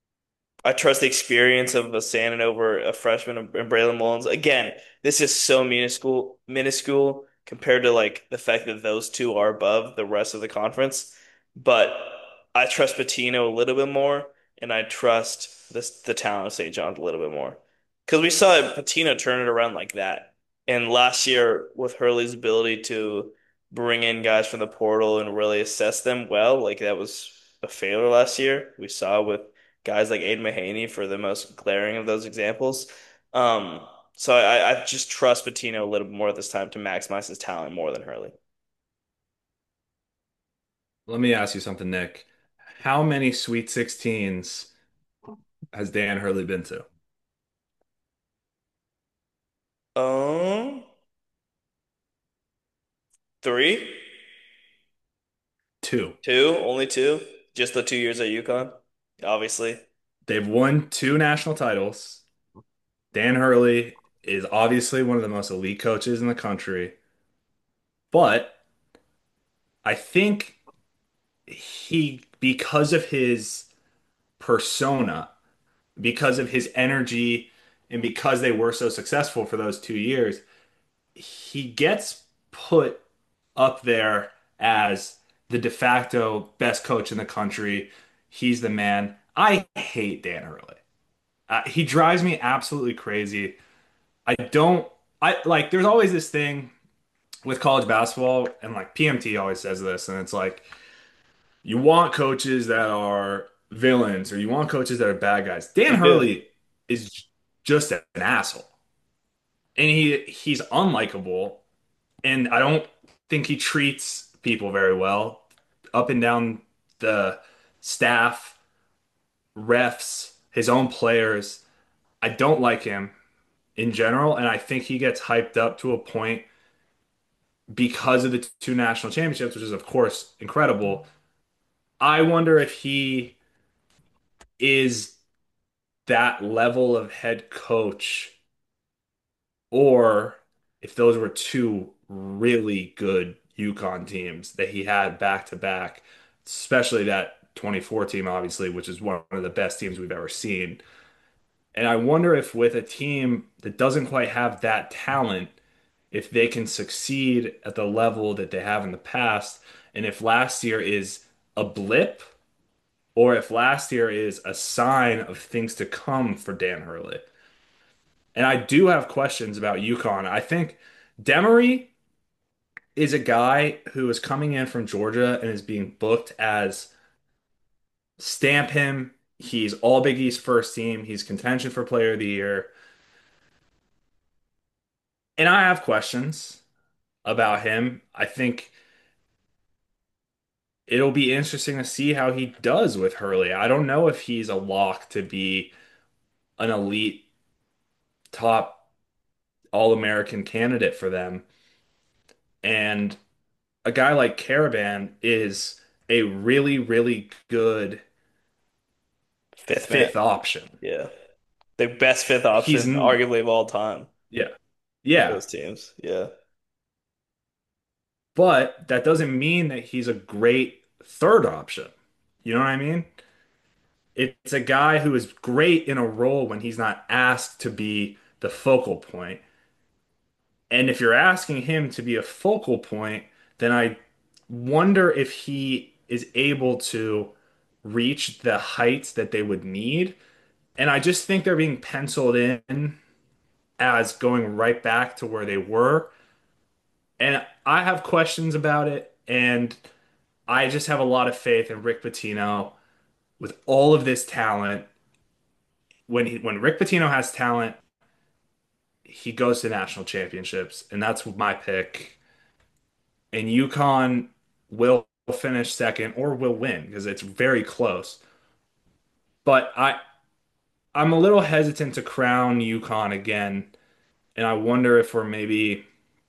I trust the experience of a Sandin over a freshman and Braylon Mullins. Again, this is so minuscule, minuscule compared to like the fact that those two are above the rest of the conference. But I trust Patino a little bit more, and I trust this the talent of Saint John's a little bit more. Because we saw Patino turn it around like that. And last year, with Hurley's ability to bring in guys from the portal and really assess them well, like that was a failure last year. We saw with guys like Aiden Mahaney for the most glaring of those examples. Um, so I, I just trust Patino a little bit more at this time to maximize his talent more than Hurley. Let me ask you something, Nick. How many Sweet sixteens has Dan Hurley been to? Um, three, Two. two, only two. Just the two years at UConn, obviously. They've won two national titles. Dan Hurley is obviously one of the most elite coaches in the country, but I think he, because of his persona, because of his energy, and because they were so successful for those two years, he gets put up there as the de facto best coach in the country. He's the man. I hate Dan Hurley. Uh, he drives me absolutely crazy. I don't, I like, there's always this thing with college basketball, and like P M T always says this, and it's like, you want coaches that are villains or you want coaches that are bad guys. Dan You do. Hurley is just an asshole. And he he's unlikable, and I don't think he treats people very well up and down the staff, refs, his own players. I don't like him in general, and I think he gets hyped up to a point because of the two national championships, which is of course incredible. I wonder if he is that level of head coach, or if those were two really good UConn teams that he had back to back, especially that twenty-four team, obviously, which is one of the best teams we've ever seen. And I wonder if with a team that doesn't quite have that talent, if they can succeed at the level that they have in the past, and if last year is a blip, or if last year is a sign of things to come for Dan Hurley. And I do have questions about UConn. I think Demery is a guy who is coming in from Georgia and is being booked as stamp him. He's all Big East first team. He's contention for player of the year. And I have questions about him. I think it'll be interesting to see how he does with Hurley. I don't know if he's a lock to be an elite top All-American candidate for them. And a guy like Caravan is a really, really good Fifth man. fifth option. Yeah. The best fifth He's, option, arguably of all time yeah, with yeah, those teams. Yeah. but that doesn't mean that he's a great third option. You know what I mean? It's a guy who is great in a role when he's not asked to be the focal point. And if you're asking him to be a focal point, then I wonder if he is able to reach the heights that they would need. And I just think they're being penciled in as going right back to where they were. And I have questions about it. And I just have a lot of faith in Rick Pitino with all of this talent. When he, when Rick Pitino has talent, he goes to national championships, and that's my pick. And UConn will finish second or will win because it's very close. But I I'm a little hesitant to crown UConn again, and I wonder if we're maybe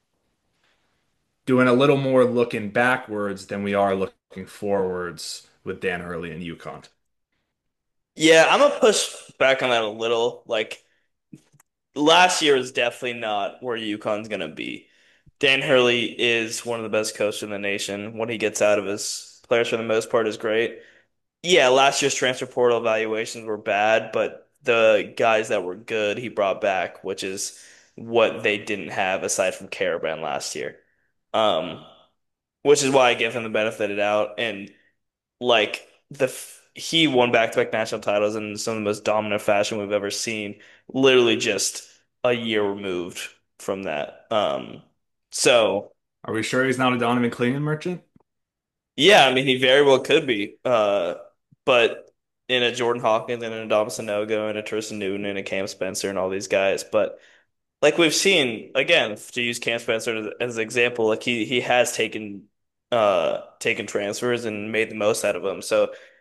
doing a little more looking backwards than we are looking forwards with Dan Hurley and UConn. Yeah, I'm gonna push back on that a little. Like last year is definitely not where UConn's gonna be. Dan Hurley is one of the best coaches in the nation. What he gets out of his players for the most part is great. Yeah, last year's transfer portal evaluations were bad, but the guys that were good he brought back, which is what they didn't have aside from Caravan last year. Um, which is why I give him the benefit of the doubt. And like the f- he won back-to-back national titles in some of the most dominant fashion we've ever seen, literally just a year removed from that. Um, so Are we sure he's not a Donovan Cleveland merchant? yeah, I mean he very well could be. Uh, but in a Jordan Hawkins and in a Dom Sanogo and a Tristan Newton and a Cam Spencer and all these guys, but like we've seen again, to use Cam Spencer as, as an example, like he he has taken uh taken transfers and made the most out of them. So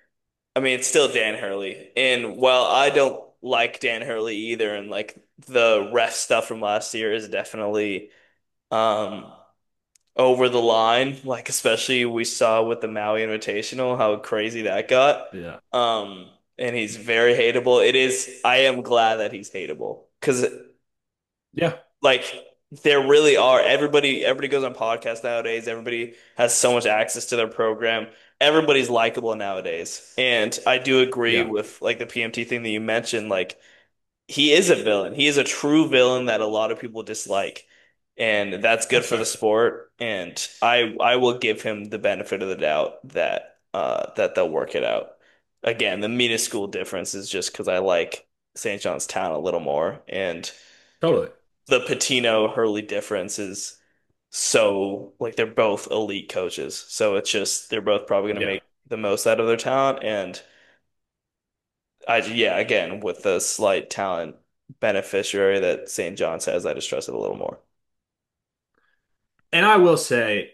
I mean, it's still Dan Hurley. And while I don't like Dan Hurley either, and like the ref stuff from last year is definitely um over the line, like especially we saw with the Maui Invitational, how crazy that got. Yeah. Um, and he's very hateable. It is, I am glad that he's hateable because Yeah. like there really are everybody everybody goes on podcasts nowadays. Everybody has so much access to their program. Everybody's likable nowadays. And I do agree Yeah. with like the P M T thing that you mentioned. Like he is a villain. He is a true villain that a lot of people dislike. And that's good That's for the fair. sport. And I I will give him the benefit of the doubt that uh that they'll work it out. Again, the minuscule difference is just because I like Saint John's Town a little more. And Totally. the Patino Hurley difference is so like they're both elite coaches. So it's just they're both probably going to Yeah. make the most out of their talent. And I, yeah, again, with the slight talent beneficiary that Saint John's has, I just trust it a little more. And I will say,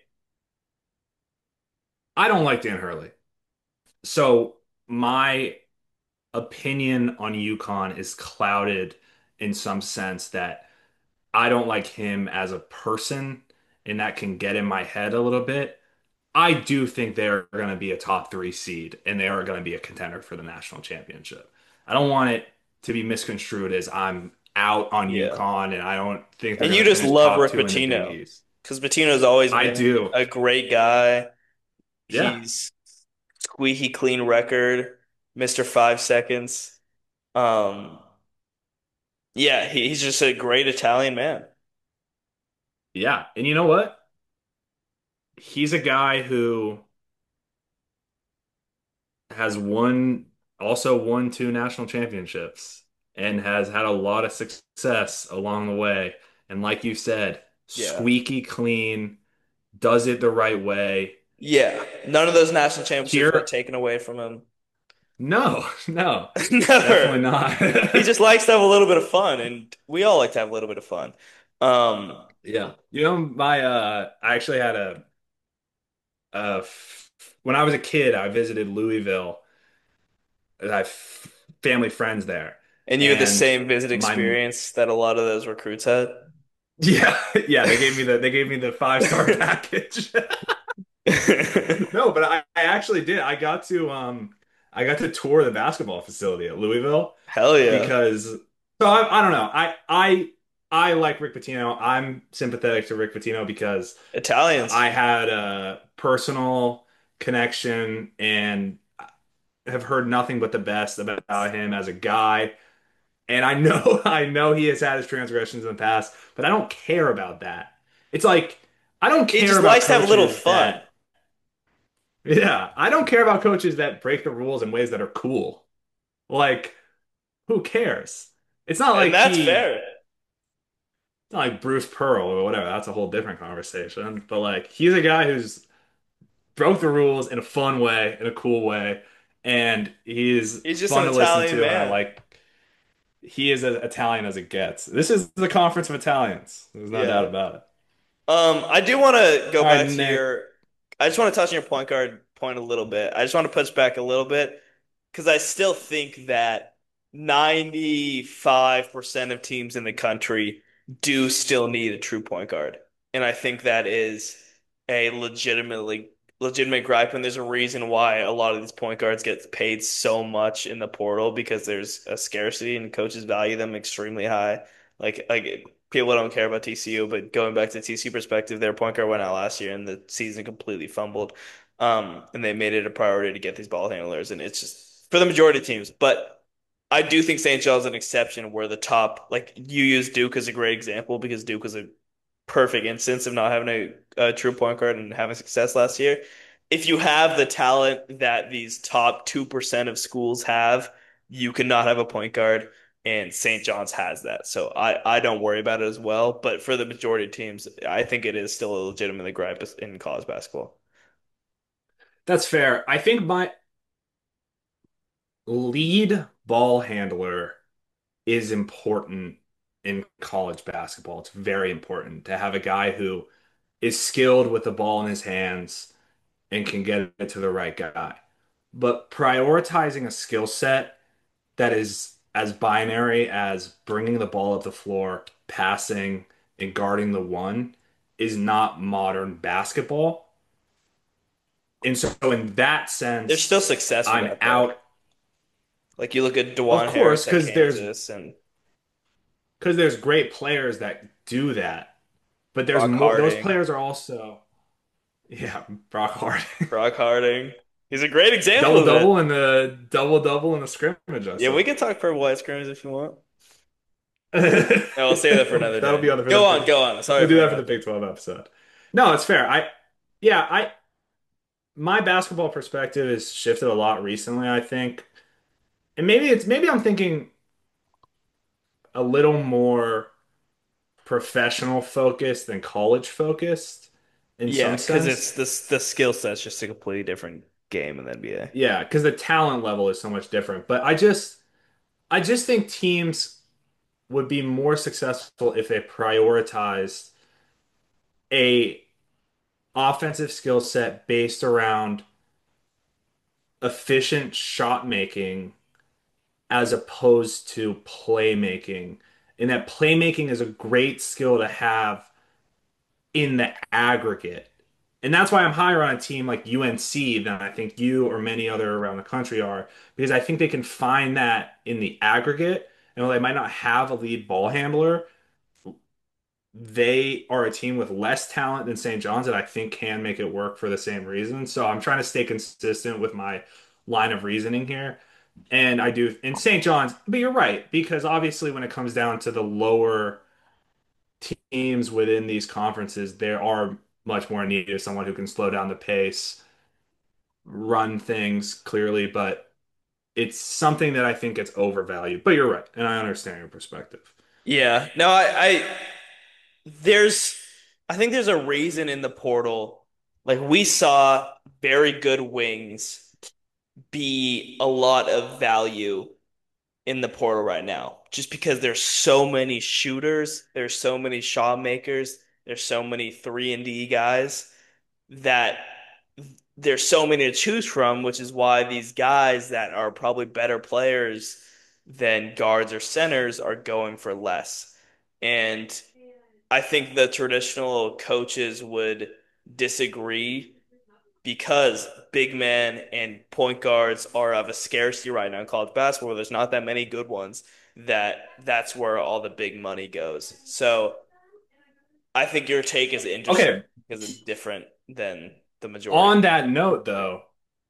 I don't like Dan Hurley. So my opinion on UConn is clouded in some sense that I don't like him as a person, and that can get in my head a little bit. I do think they're going to be a top three seed and they are going to be a contender for the national championship. I don't want it to be misconstrued as I'm out on Yeah. UConn and I don't think they're And going you to just finish love top Rick two in the Big Pitino East. because Pitino's always I been do. a great guy. Yeah. He's squeaky clean record, mister Five Seconds. Um, yeah, he, he's just a great Italian man. Yeah. And you know what? He's a guy who has won, also won two national championships and has had a lot of success along the way. And like you said, Yeah. squeaky clean, does it the right way. Yeah. None of those national championships were Here, taken away from him. no, no, definitely Never. not. He just likes to have a little bit of fun, and we all like to have a little bit of fun. Um, Yeah. You know, my uh I actually had a uh f- when I was a kid, I visited Louisville. I have family friends there. and you had the And same visit my experience that a lot of those recruits had. yeah, yeah, they gave me the they gave me the five star package. No, but I, I actually did. I got to um I got to tour the basketball facility at Louisville Hell yeah. because so I, I don't know. I I I like Rick Pitino. I'm sympathetic to Rick Pitino because Italians. I had a personal connection and have heard nothing but the best about him as a guy. And I know I know he has had his transgressions in the past, but I don't care about that. It's like I don't He care just about likes to have a little coaches fun. that yeah, I don't care about coaches that break the rules in ways that are cool. Like, who cares? It's not And like that's he, fair. it's not like Bruce Pearl or whatever. That's a whole different conversation. But like, he's a guy who's broke the rules in a fun way, in a cool way, and he is He's just an fun to listen Italian to. And I man. like, he is as Italian as it gets. This is the conference of Italians. There's no doubt Yeah. about it. Um, I do want to go All right, back to Nick. your. I just want to touch on your point guard point a little bit. I just want to push back a little bit because I still think that ninety-five percent of teams in the country do still need a true point guard. And I think that is a legitimately legitimate gripe, and there's a reason why a lot of these point guards get paid so much in the portal because there's a scarcity and coaches value them extremely high. Like like people don't care about T C U, but going back to T C U perspective, their point guard went out last year and the season completely fumbled. Um, and they made it a priority to get these ball handlers, and it's just for the majority of teams. But I do think Saint John's an exception where the top, like you use Duke as a great example because Duke was a perfect instance of not having a, a true point guard and having success last year. If you have the talent that these top two percent of schools have, you cannot have a point guard, and Saint John's has that. So I, I don't worry about it as well. But for the majority of teams, I think it is still a legitimately gripe in college basketball. That's fair. I think my lead ball handler is important in college basketball. It's very important to have a guy who is skilled with the ball in his hands and can get it to the right guy. but prioritizing a skill set that is as binary as bringing the ball up the floor, passing, and guarding the one is not modern basketball. And so, in that There's still sense, success with I'm that though. out, Like you look at of DeJuan course, Harris at because there's Kansas and because there's great players that do that, but there's Brock more. Those Harding. players are also, yeah, Brock Harding, Brock Harding. He's a great example double of it. double in the double double in the scrimmage. I Yeah, we saw. can talk purple white scrimmage if you want. No, we'll save that for another That'll day. be on the for the Go on, big. go on. Sorry We'll do for that for the interrupting. Big twelve episode. No, it's fair. I, yeah, I my basketball perspective has shifted a lot recently, I think. And maybe it's maybe I'm thinking a little more professional focused than college focused in Yeah, some because it's sense. this the skill set's just a completely different game in the N B A. Yeah, because the talent level is so much different. But I just I just think teams would be more successful if they prioritized a offensive skill set based around efficient shot making as opposed to playmaking. And that playmaking is a great skill to have in the aggregate. And that's why I'm higher on a team like U N C than I think you or many other around the country are, because I think they can find that in the aggregate. And while they might not have a lead ball handler, they are a team with less talent than Saint John's that I think can make it work for the same reason. So I'm trying to stay consistent with my line of reasoning here. And I do in Saint John's, but you're right, because obviously when it comes down to the lower teams within these conferences, there are much more in need of someone who can slow down the pace, run things clearly, but it's something that I think gets overvalued. But you're right, and I understand your perspective. Yeah, no, I, I there's I think there's a reason in the portal. Like we saw very good wings be a lot of value in the portal right now, just because there's so many shooters, there's so many shot makers, there's so many three and D guys that there's so many to choose from, which is why these guys that are probably better players than guards or centers are going for less. And I think the traditional coaches would disagree because big men and point guards are of a scarcity right now in college basketball. There's not that many good ones that that's where all the big money goes. So I think your take is interesting Okay, because it's different than the majority. on that note, though,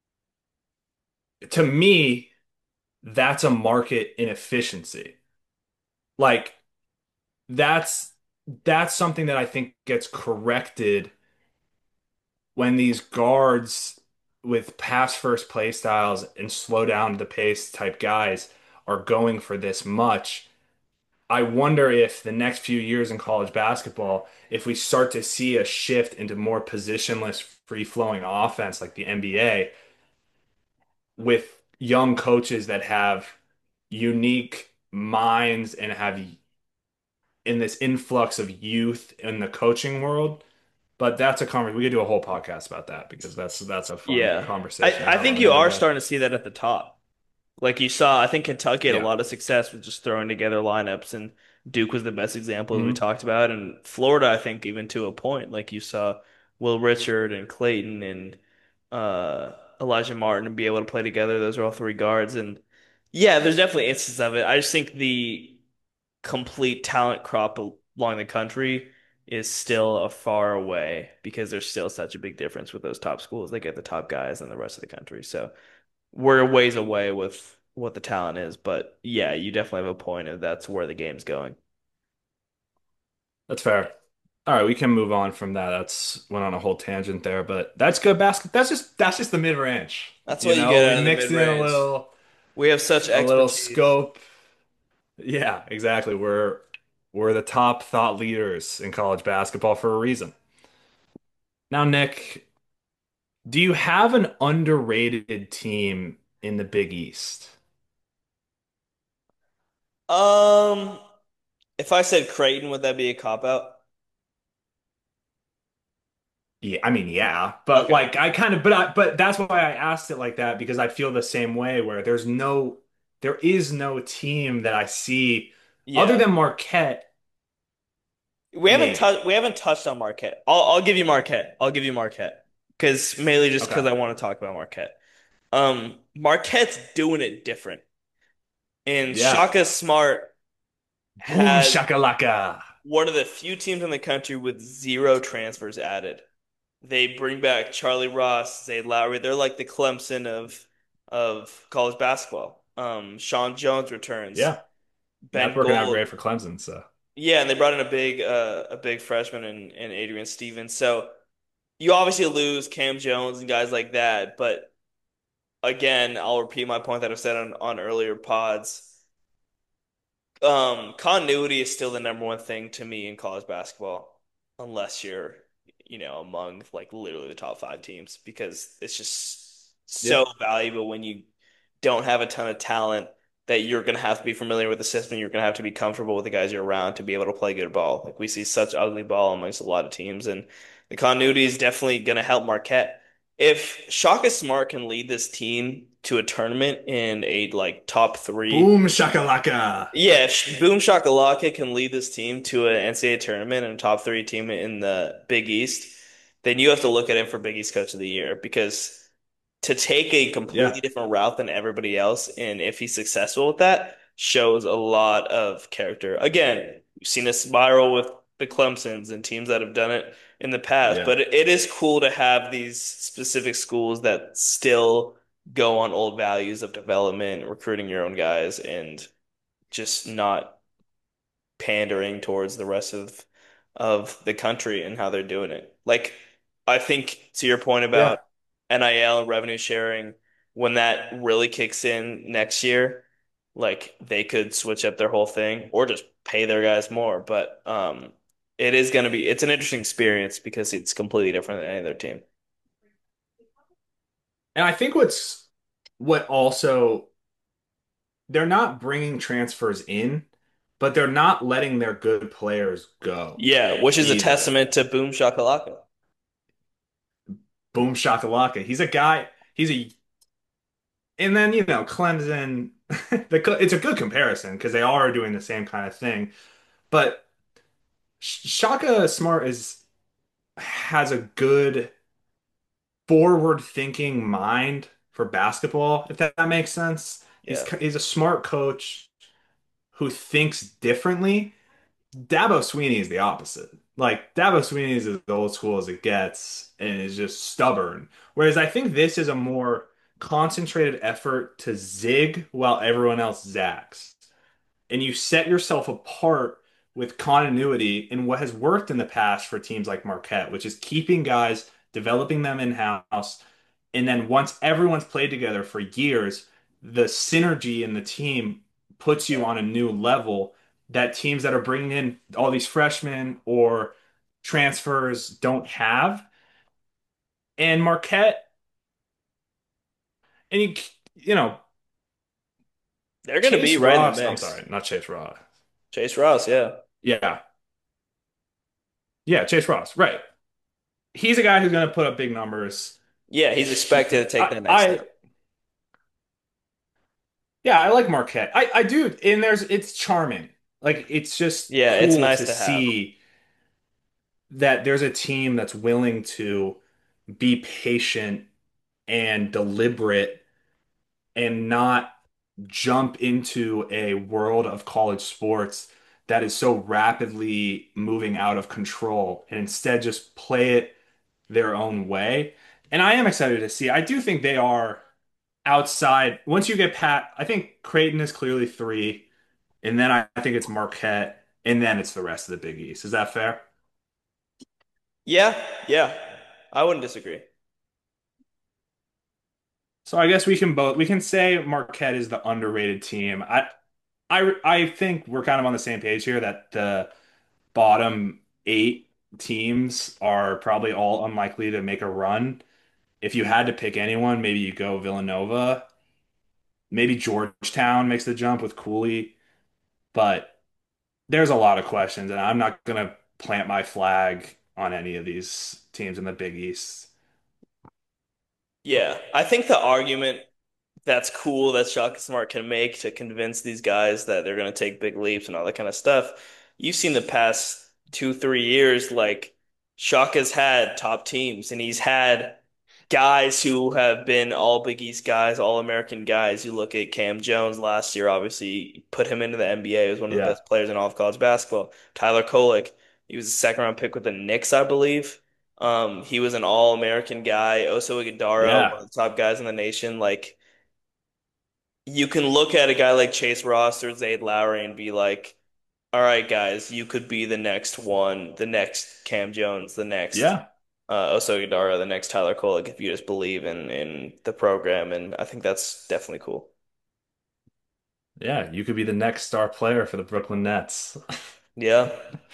to me, that's a market inefficiency. Like that's that's something that I think gets corrected when these guards with pass first play styles and slow down the pace type guys are going for this much. I wonder if the next few years in college basketball, if we start to see a shift into more positionless, free flowing offense like the N B A with young coaches that have unique minds and have in this influx of youth in the coaching world. But that's a conversation. We could do a whole podcast about that because that's that's a fun Yeah. I, conversation to I have on think you another are day. starting to see that at the top. Like you saw, I think Kentucky had a Yeah. lot of success with just throwing together lineups, and Duke was the best example as we Hmm. talked about. And Florida, I think, even to a point, like you saw Will Richard and Clayton and uh, Elijah Martin be able to play together. Those are all three guards. And yeah, there's definitely instances of it. I just think the complete talent crop along the country is still a far away because there's still such a big difference with those top schools. They get the top guys and the rest of the country. So we're a ways away with what the talent is. But yeah, you definitely have a point of that's where the game's going. That's fair. All right, we can move on from that. That's went on a whole tangent there, but that's good basket. That's just that's just the mid range. That's You what you know, get we out of the mixed in a mid-range. little We have such a little expertise. scope. Yeah, exactly. We're we're the top thought leaders in college basketball for a reason. Now, Nick, do you have an underrated team in the Big East? Um, if I said Creighton, would that be a cop out? Yeah, I mean, yeah, but Okay. like I kind of, but I, but that's why I asked it like that because I feel the same way where there's no, there is no team that I see other Yeah. than Marquette, We haven't maybe. touched we haven't touched on Marquette. I'll I'll give you Marquette. I'll give you Marquette. Because mainly just because Okay. I want to talk about Marquette. Um, Marquette's doing it different. And Yeah. Shaka Smart Boom has shakalaka. one of the few teams in the country with zero transfers added. They bring back Charlie Ross, Zay Lowry. They're like the Clemson of of college basketball. Um, Sean Jones returns. Yeah. That's Ben working out Gold. great for Clemson. So Yeah, and they brought in a big uh, a big freshman in, in Adrian Stevens. So you obviously lose Cam Jones and guys like that, but again, I'll repeat my point that I've said on, on earlier pods. Um, continuity is still the number one thing to me in college basketball, unless you're, you know, among like literally the top five teams, because it's just yeah. so valuable when you don't have a ton of talent that you're going to have to be familiar with the system. You're going to have to be comfortable with the guys you're around to be able to play good ball. Like we see such ugly ball amongst a lot of teams, and the continuity is definitely going to help Marquette. If Shaka Smart can lead this team to a tournament in a like top three. Boom shakalaka. Yeah, if Boom Shakalaka can lead this team to an N C double A tournament and a top three team in the Big East, then you have to look at him for Big East Coach of the Year because to take a completely Yeah. different route than everybody else, and if he's successful with that, shows a lot of character. Again, we've seen a spiral with the Clemsons and teams that have done it in the past, Yeah. but it, it is cool to have these specific schools that still go on old values of development, recruiting your own guys, and just not pandering towards the rest of of the country and how they're doing it. Like I think to your point about Yeah. N I L and revenue sharing, when that really kicks in next year, like they could switch up their whole thing or just pay their guys more. But um it is going to be it's an interesting experience because it's completely different than any other team. And I think what's what also they're not bringing transfers in, but they're not letting their good players go Yeah, which is a either. testament to Boom Shakalaka. Boom shakalaka. He's a guy. He's a and then you know Clemson. The it's a good comparison because they are doing the same kind of thing. But Shaka Smart is has a good forward-thinking mind for basketball, if that, that makes sense. He's Yeah. he's a smart coach who thinks differently. Dabo Sweeney is the opposite. Like Dabo Sweeney is as old school as it gets and is just stubborn. Whereas I think this is a more concentrated effort to zig while everyone else zags. And you set yourself apart with continuity in what has worked in the past for teams like Marquette, which is keeping guys, developing them in-house, and then once everyone's played together for years, the synergy in the team puts you on a new level that teams that are bringing in all these freshmen or transfers don't have. And Marquette, and you, you know, They're going to be Chase right in the Ross, I'm mix. sorry, not Chase Ross. Chase Ross, yeah. Yeah. Yeah, Chase Ross, right. He's a guy who's going to put up big numbers. Yeah, he's He, expected to take I, the next I, step. yeah, I like Marquette. I, I do, and there's, it's charming. Like, it's just Yeah, it's cool nice to to have. see that there's a team that's willing to be patient and deliberate and not jump into a world of college sports that is so rapidly moving out of control and instead just play it their own way. And I am excited to see. I do think they are outside. Once you get Pat, I think Creighton is clearly three, and then I, I think it's Marquette, and then it's the rest of the Big East. Is that fair? Yeah, yeah. I wouldn't disagree. So I guess we can both we can say Marquette is the underrated team. I I I think we're kind of on the same page here that the bottom eight teams are probably all unlikely to make a run. If you had to pick anyone, maybe you go Villanova. Maybe Georgetown makes the jump with Cooley, but there's a lot of questions, and I'm not gonna plant my flag on any of these teams in the Big East. Yeah, I think the argument that's cool that Shaka Smart can make to convince these guys that they're going to take big leaps and all that kind of stuff. You've seen the past two, three years, like Shaka's had top teams and he's had guys who have been all Big East guys, all American guys. You look at Cam Jones last year, obviously put him into the N B A. He was one of the Yeah. best players in all of college basketball. Tyler Kolek, he was a second round pick with the Knicks, I believe. Um, he was an all American guy. Oso Ighodaro, one Yeah. of the top guys in the nation. Like you can look at a guy like Chase Ross or Zayd Lowry and be like, all right, guys, you could be the next one, the next Cam Jones, the next Yeah. uh, Oso Ighodaro, the next Tyler Kolek, if you just believe in in the program, and I think that's definitely cool. Yeah. You could be the next star player for the Brooklyn Nets. Yeah,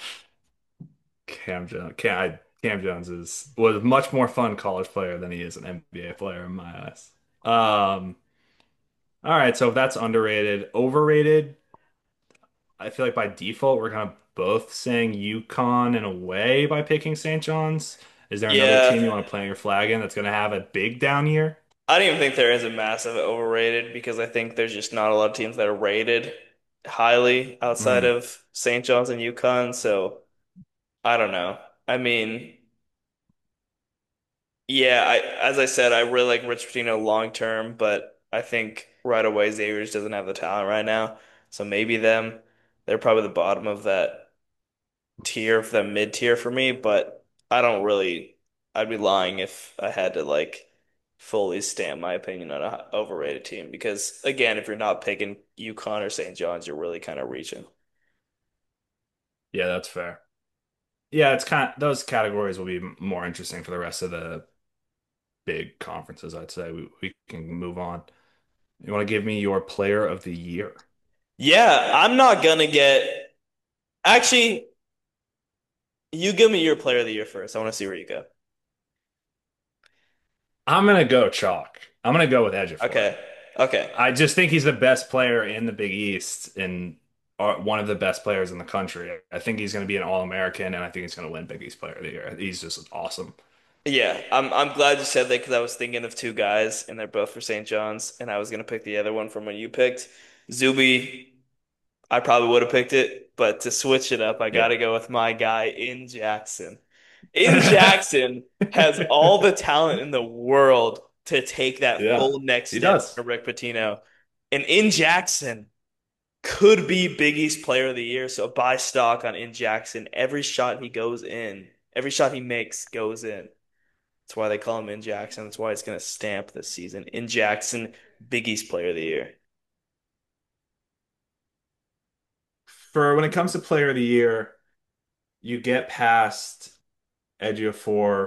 Cam Jones. Cam, I, Cam Jones is was a much more fun college player than he is an N B A player in my eyes. Um, all right, so if that's underrated, overrated, I feel like by default we're kind of both saying UConn in a way by picking Saint John's. Is there another yeah. team you want to plant your flag in that's going to have a big down year? I don't even think there is a massive overrated because I think there's just not a lot of teams that are rated highly outside Mm. of Saint John's and UConn. So I don't know. I mean. Yeah, I as I said, I really like Rich Pitino long term, but I think right away Xavier just doesn't have the talent right now. So maybe them, they're probably the bottom of that tier, of the mid tier for me, but I don't really, I'd be lying if I had to like fully stamp my opinion on a overrated team because again, if you're not picking UConn or Saint John's, you're really kind of reaching. Yeah, that's fair. Yeah, it's kind of, those categories will be more interesting for the rest of the big conferences, I'd say. We, we can move on. You want to give me your player of the year? Yeah, I'm not gonna get actually, you give me your player of the year first. I want to see where you go. I'm gonna go chalk. I'm gonna go with Edgefor. Okay. Okay. I just think he's the best player in the Big East and uh, one of the best players in the country. I think he's going to be an All-American, and I think he's going to win Big East Player of the Year. He's just awesome. Yeah, I'm I'm glad you said that because I was thinking of two guys and they're both for Saint John's and I was gonna pick the other one from when you picked. Zuby, I probably would have picked it, but to switch it up, I Yeah. gotta go with my guy in Jackson. In Jackson has all the talent in the world to take that Yeah, full next he step does. for Rick Pitino. And in Jackson could be Big East Player of the Year, so buy stock on in Jackson. Every shot he goes in, every shot he makes goes in. That's why they call him In Jackson. That's why it's going to stamp this season. In Jackson, Big East Player of the Year. For when it comes to Player of the Year, you get past Ejiofor.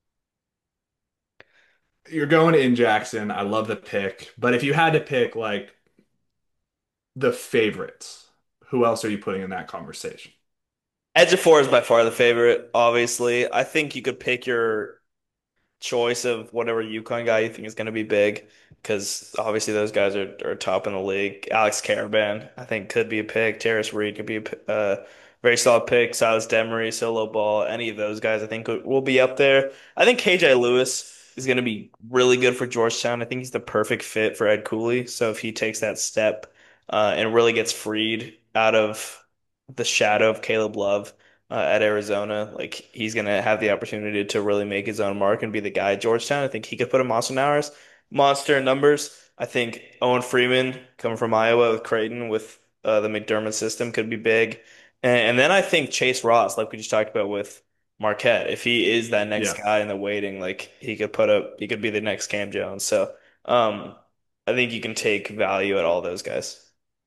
You're going in Jackson. I love the pick, but if you had to pick like the favorites, who else are you putting in that conversation? Ejiofor is by far the favorite, obviously. I think you could pick your choice of whatever UConn guy you think is going to be big, because obviously those guys are, are top in the league. Alex Caravan, I think, could be a pick. Terrace Reed could be a uh, very solid pick. Silas Demery, Solo Ball, any of those guys, I think will will be up there. I think K J Lewis is going to be really good for Georgetown. I think he's the perfect fit for Ed Cooley. So if he takes that step uh, and really gets freed out of the shadow of Caleb Love uh, at Arizona. Like he's gonna have the opportunity to really make his own mark and be the guy at Georgetown. I think he could put a monster hours, monster numbers. I think Owen Freeman coming from Iowa with Creighton with uh, the McDermott system could be big. And, and then I think Chase Ross, like we just talked about with Marquette, if he is that next Yeah, guy in the waiting, like he could put up, he could be the next Cam Jones. So um, I think you can take value at all those guys.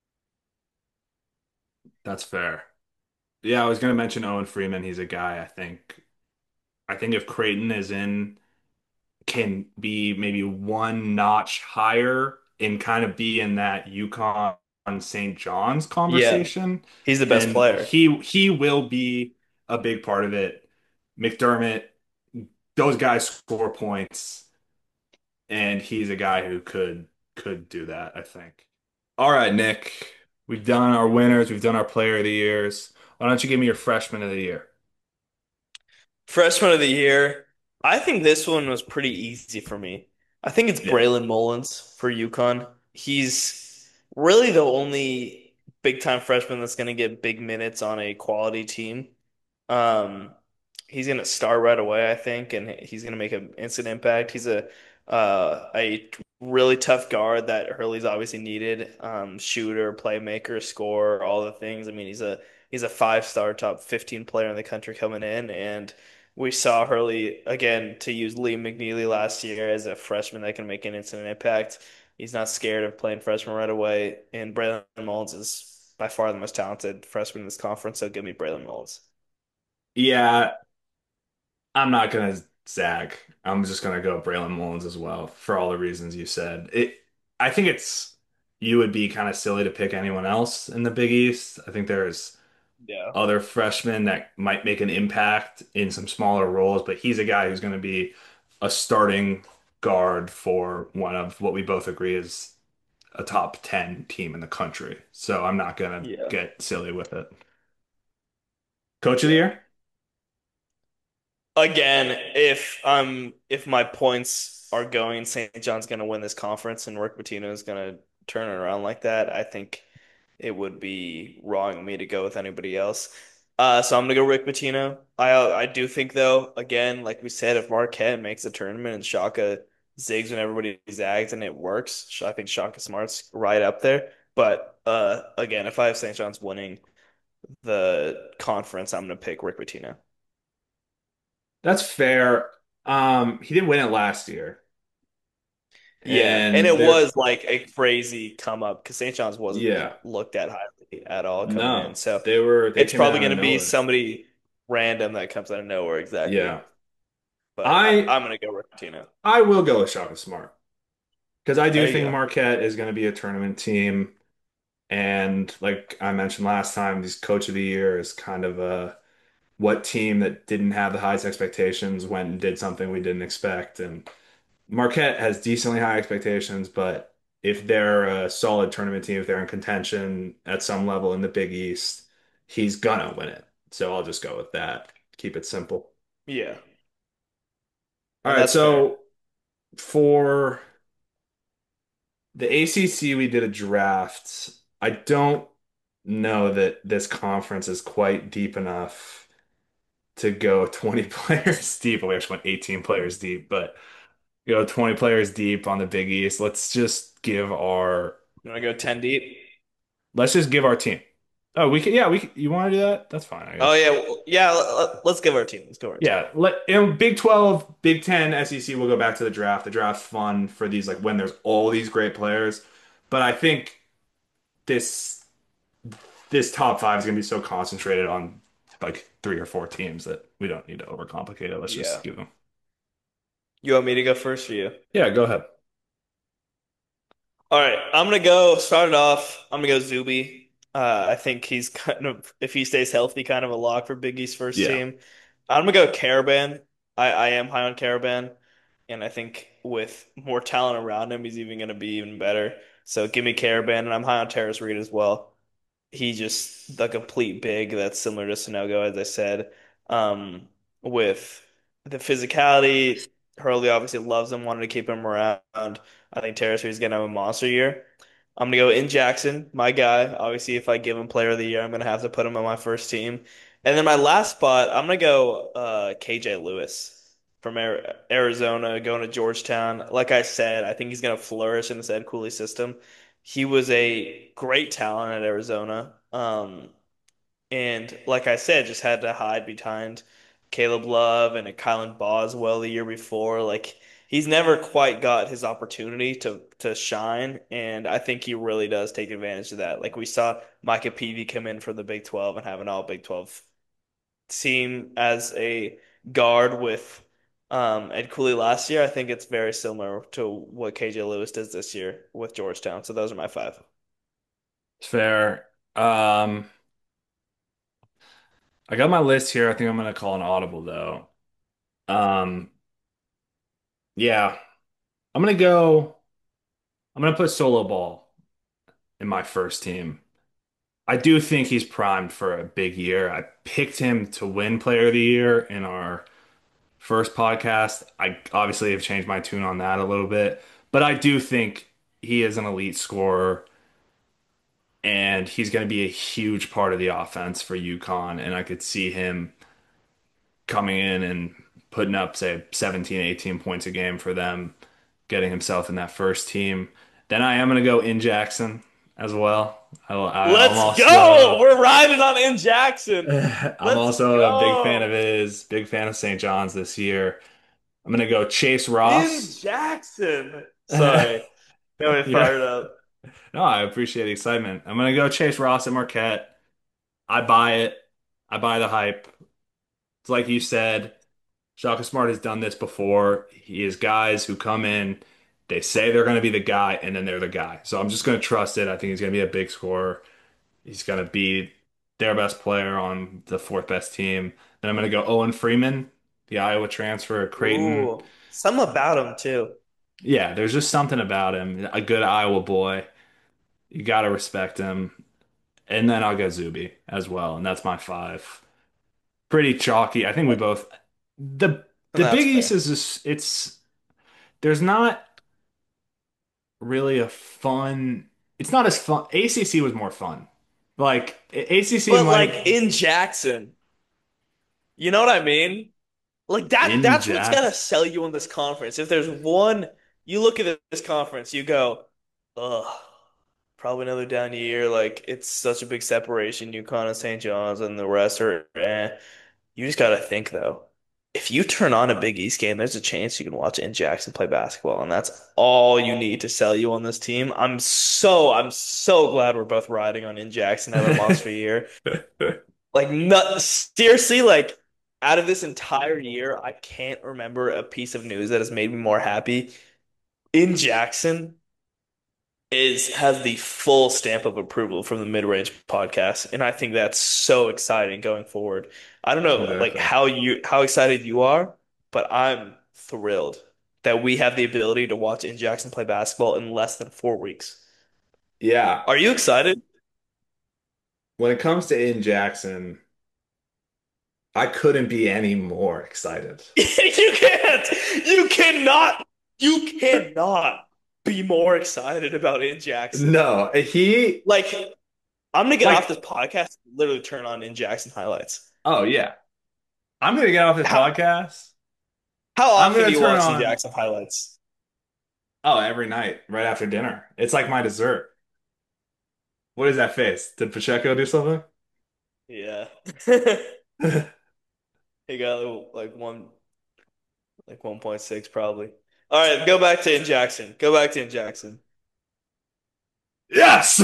that's fair. Yeah, I was going to mention Owen Freeman. He's a guy I think I think if Creighton is in can be maybe one notch higher and kind of be in that UConn Saint John's Yeah, conversation, he's the best then player. he he will be a big part of it. McDermott, those guys score points, and he's a guy who could could do that, I think. All right, Nick, we've done our winners, we've done our player of the years. Why don't you give me your freshman of the year? Freshman of the year. I think this one was pretty easy for me. I think it's Yeah. Braylon Mullins for UConn. He's really the only big time freshman that's going to get big minutes on a quality team. Um, he's going to start right away, I think, and he's going to make an instant impact. He's a uh, a really tough guard that Hurley's obviously needed. Um, shooter, playmaker, scorer, all the things. I mean, he's a he's a five star top fifteen player in the country coming in, and we saw Hurley again to use Lee McNeely last year as a freshman that can make an instant impact. He's not scared of playing freshman right away, and Braylon Mullins is by far the most talented freshman in this conference. So give me Braylon Mullins. Yeah, I'm not gonna zag. I'm just gonna go Braylon Mullins as well for all the reasons you said. It, I think it's you would be kind of silly to pick anyone else in the Big East. I think there's Yeah. other freshmen that might make an impact in some smaller roles, but he's a guy who's going to be a starting guard for one of what we both agree is a top ten team in the country. So I'm not going to Yeah. get silly with it. Coach of the Yeah. year? Again, if um if my points are going, Saint John's going to win this conference and Rick Pitino is going to turn it around like that, I think it would be wrong of me to go with anybody else. Uh, so I'm gonna go Rick Pitino. I I do think though, again, like we said, if Marquette makes the tournament and Shaka zigs when everybody zags and it works, I think Shaka Smart's right up there. But uh, again, if I have Saint John's winning the conference, I'm gonna pick Rick Pitino. That's fair. Um, he didn't win it last year. Yeah, and And it there, was like a crazy come up because Saint John's wasn't yeah, looked at highly at all coming in. no, So they were, they it's came in probably out going of to be nowhere. somebody random that comes out of nowhere exactly. Yeah. But I, I, I'm going to go Rectino. I will go with Shaka Smart because I do There you think go. Marquette is going to be a tournament team. And like I mentioned last time, this coach of the year is kind of a what team that didn't have the highest expectations went and did something we didn't expect. And Marquette has decently high expectations, but if they're a solid tournament team, if they're in contention at some level in the Big East, he's gonna win it. So I'll just go with that. Keep it simple. Yeah, All and right, that's fair. so for the A C C, we did a draft. I don't know that this conference is quite deep enough to go twenty players deep. We actually went eighteen players deep, but go twenty players deep on the Big East. Let's just give our You want to go ten deep? let's just give our team. Oh, we can, yeah, we can, you want to do that? That's fine, I Oh guess. yeah, well, yeah. let- Let's give our team. Let's go our team. Yeah, let in Big twelve, Big ten, S E C, we'll go back to the draft. The draft's fun for these like when there's all these great players. But I think this this top five is gonna be so concentrated on like three or four teams that we don't need to overcomplicate it. Let's just Yeah. give them. You want me to go first for you? Yeah, go ahead. All right, I'm gonna go. Start it off. I'm gonna go Zuby. Uh, I think he's kind of, if he stays healthy, kind of a lock for Big East first Yeah. team. I'm gonna go Caravan. I, I am high on Caravan, and I think with more talent around him, he's even gonna be even better. So give me Caravan, and I'm high on Terrace Reed as well. He just the complete big that's similar to Sonogo, as I said. Um, with the physicality, Hurley obviously loves him, wanted to keep him around. I think Terrace is gonna have a monster year. I'm gonna go in Jackson, my guy. Obviously, if I give him Player of the Year, I'm gonna have to put him on my first team. And then my last spot, I'm gonna go uh, K J Lewis from Ar- Arizona, going to Georgetown. Like I said, I think he's gonna flourish in this Ed Cooley system. He was a great talent at Arizona. Um, and like I said, just had to hide behind Caleb Love and a Kylan Boswell the year before. Like he's never quite got his opportunity to to shine, and I think he really does take advantage of that. Like we saw Micah Peavy come in from the Big twelve and have an all Big twelve team as a guard with um, Ed Cooley last year. I think it's very similar to what K J Lewis does this year with Georgetown. So those are my five. It's fair. Um, I got my list here. I think I'm gonna call an audible though. Um, yeah, I'm gonna go. I'm gonna put Solo Ball in my first team. I do think he's primed for a big year. I picked him to win Player of the Year in our first podcast. I obviously have changed my tune on that a little bit, but I do think he is an elite scorer and he's going to be a huge part of the offense for UConn. And I could see him coming in and putting up, say, seventeen, eighteen points a game for them, getting himself in that first team. Then I am going to go in Jackson as well. I, I, I'm Let's go. also We're riding on in Jackson. I'm Let's also a big fan go. of his, big fan of Saint John's this year. I'm gonna go Chase In Ross. Jackson. Sorry. Got me Yeah. fired up. No, I appreciate the excitement. I'm gonna go Chase Ross at Marquette. I buy it. I buy the hype. It's like you said, Shaka Smart has done this before. He has guys who come in, they say they're gonna be the guy, and then they're the guy. So I'm just gonna trust it. I think he's gonna be a big scorer. He's gonna be their best player on the fourth best team. Then I'm gonna go Owen Freeman, the Iowa transfer, Creighton. Ooh. Some about him too. Yeah, there's just something about him. A good Iowa boy. You gotta respect him. And then I'll go Zuby as well, and that's my five. Pretty chalky. I think we both the And the that's Big East fair. is just it's there's not really a fun. It's not as fun. A C C was more fun. Like A C C But like might in Jackson, you know what I mean? Like that in that's what's gonna Jazz. sell you in this conference. If there's one, you look at this conference, you go, ugh, probably another down year. Like it's such a big separation, UConn and Saint John's and the rest are eh. You just gotta think though. If you turn on a Big East game, there's a chance you can watch in Jackson play basketball, and that's all you need to sell you on this team. I'm so I'm so glad we're both riding on in Jackson having a monster year. Like not seriously, like out of this entire year, I can't remember a piece of news that has made me more happy. In Jackson is has the full stamp of approval from the mid-range podcast, and I think that's so exciting going forward. I don't know like Exactly. how you how excited you are, but I'm thrilled that we have the ability to watch in Jackson play basketball in less than four weeks. Yeah. Are you excited? When it comes to in Jackson, I couldn't be any more excited. You can't. You cannot. You cannot be more excited about In Jackson. No, he Like, I'm gonna get off like this podcast and literally turn on In Jackson highlights. oh yeah. I'm gonna get off this How podcast. how I'm often do gonna you turn watch In on Jackson highlights? oh every night right after dinner. It's like my dessert. What is that face? Did Pacheco do something? Yeah. He got like one like one point six probably. All right, go back to In Jackson. Go back to In Jackson. Yes.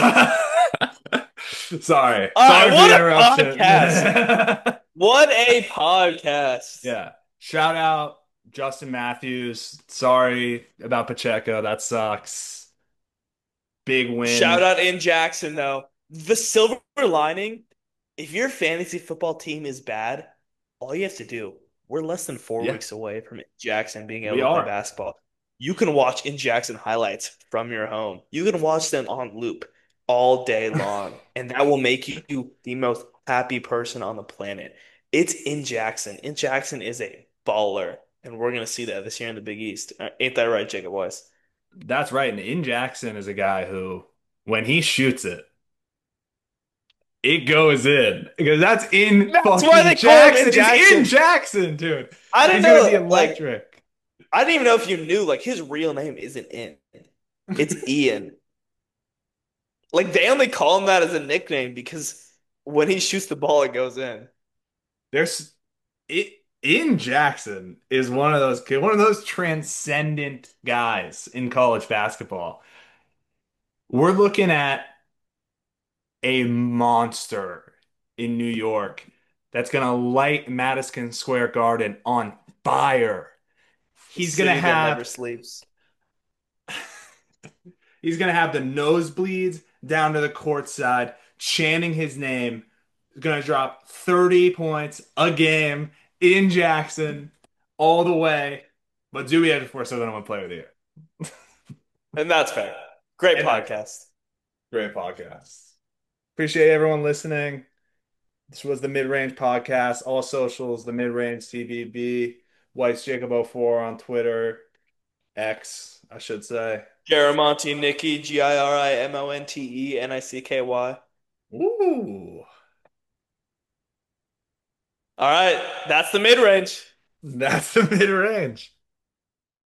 Sorry. All right, Sorry for what the a podcast. interruption. What a podcast. Yeah. Shout out Justin Matthews. Sorry about Pacheco. That sucks. Big Shout win. out In Jackson though. The silver lining, if your fantasy football team is bad, all you have to do, we're less than four Yeah, weeks away from Jackson being able we to play are. basketball. You can watch In Jackson highlights from your home. You can watch them on loop all day long, and that will make you the most happy person on the planet. It's In Jackson. In Jackson is a baller, and we're gonna see that this year in the Big East. Uh, Ain't that right, Jacob Weiss? That's right. And In Jackson is a guy who, when he shoots it, it goes in. Because that's in That's why fucking they call him In Jackson. It's in Jackson. Jackson, dude. I He's didn't gonna be know, like, electric. I didn't even know if you knew, like, his real name isn't In. It's Ian. Like, they only call him that as a nickname because when he shoots the ball, it goes in. There's it in Jackson is one of those one of those transcendent guys in college basketball. We're looking at a monster in New York that's gonna light Madison Square Garden on fire. The He's gonna city that never have sleeps. he's gonna have the nosebleeds down to the court side, chanting his name. He's gonna drop thirty points a game in Jackson all the way. But Zuby had to force the number one player of the year. And that's fair. Great And that's podcast. great podcast. Appreciate everyone listening. This was the Mid Range Podcast. All socials, the Mid Range T V B. Weiss Jacob oh four on Twitter, X, I should say. Giramonte Nicky, G I R I M O N T E N I C K Y. Ooh, All right, that's the mid range. that's the mid range.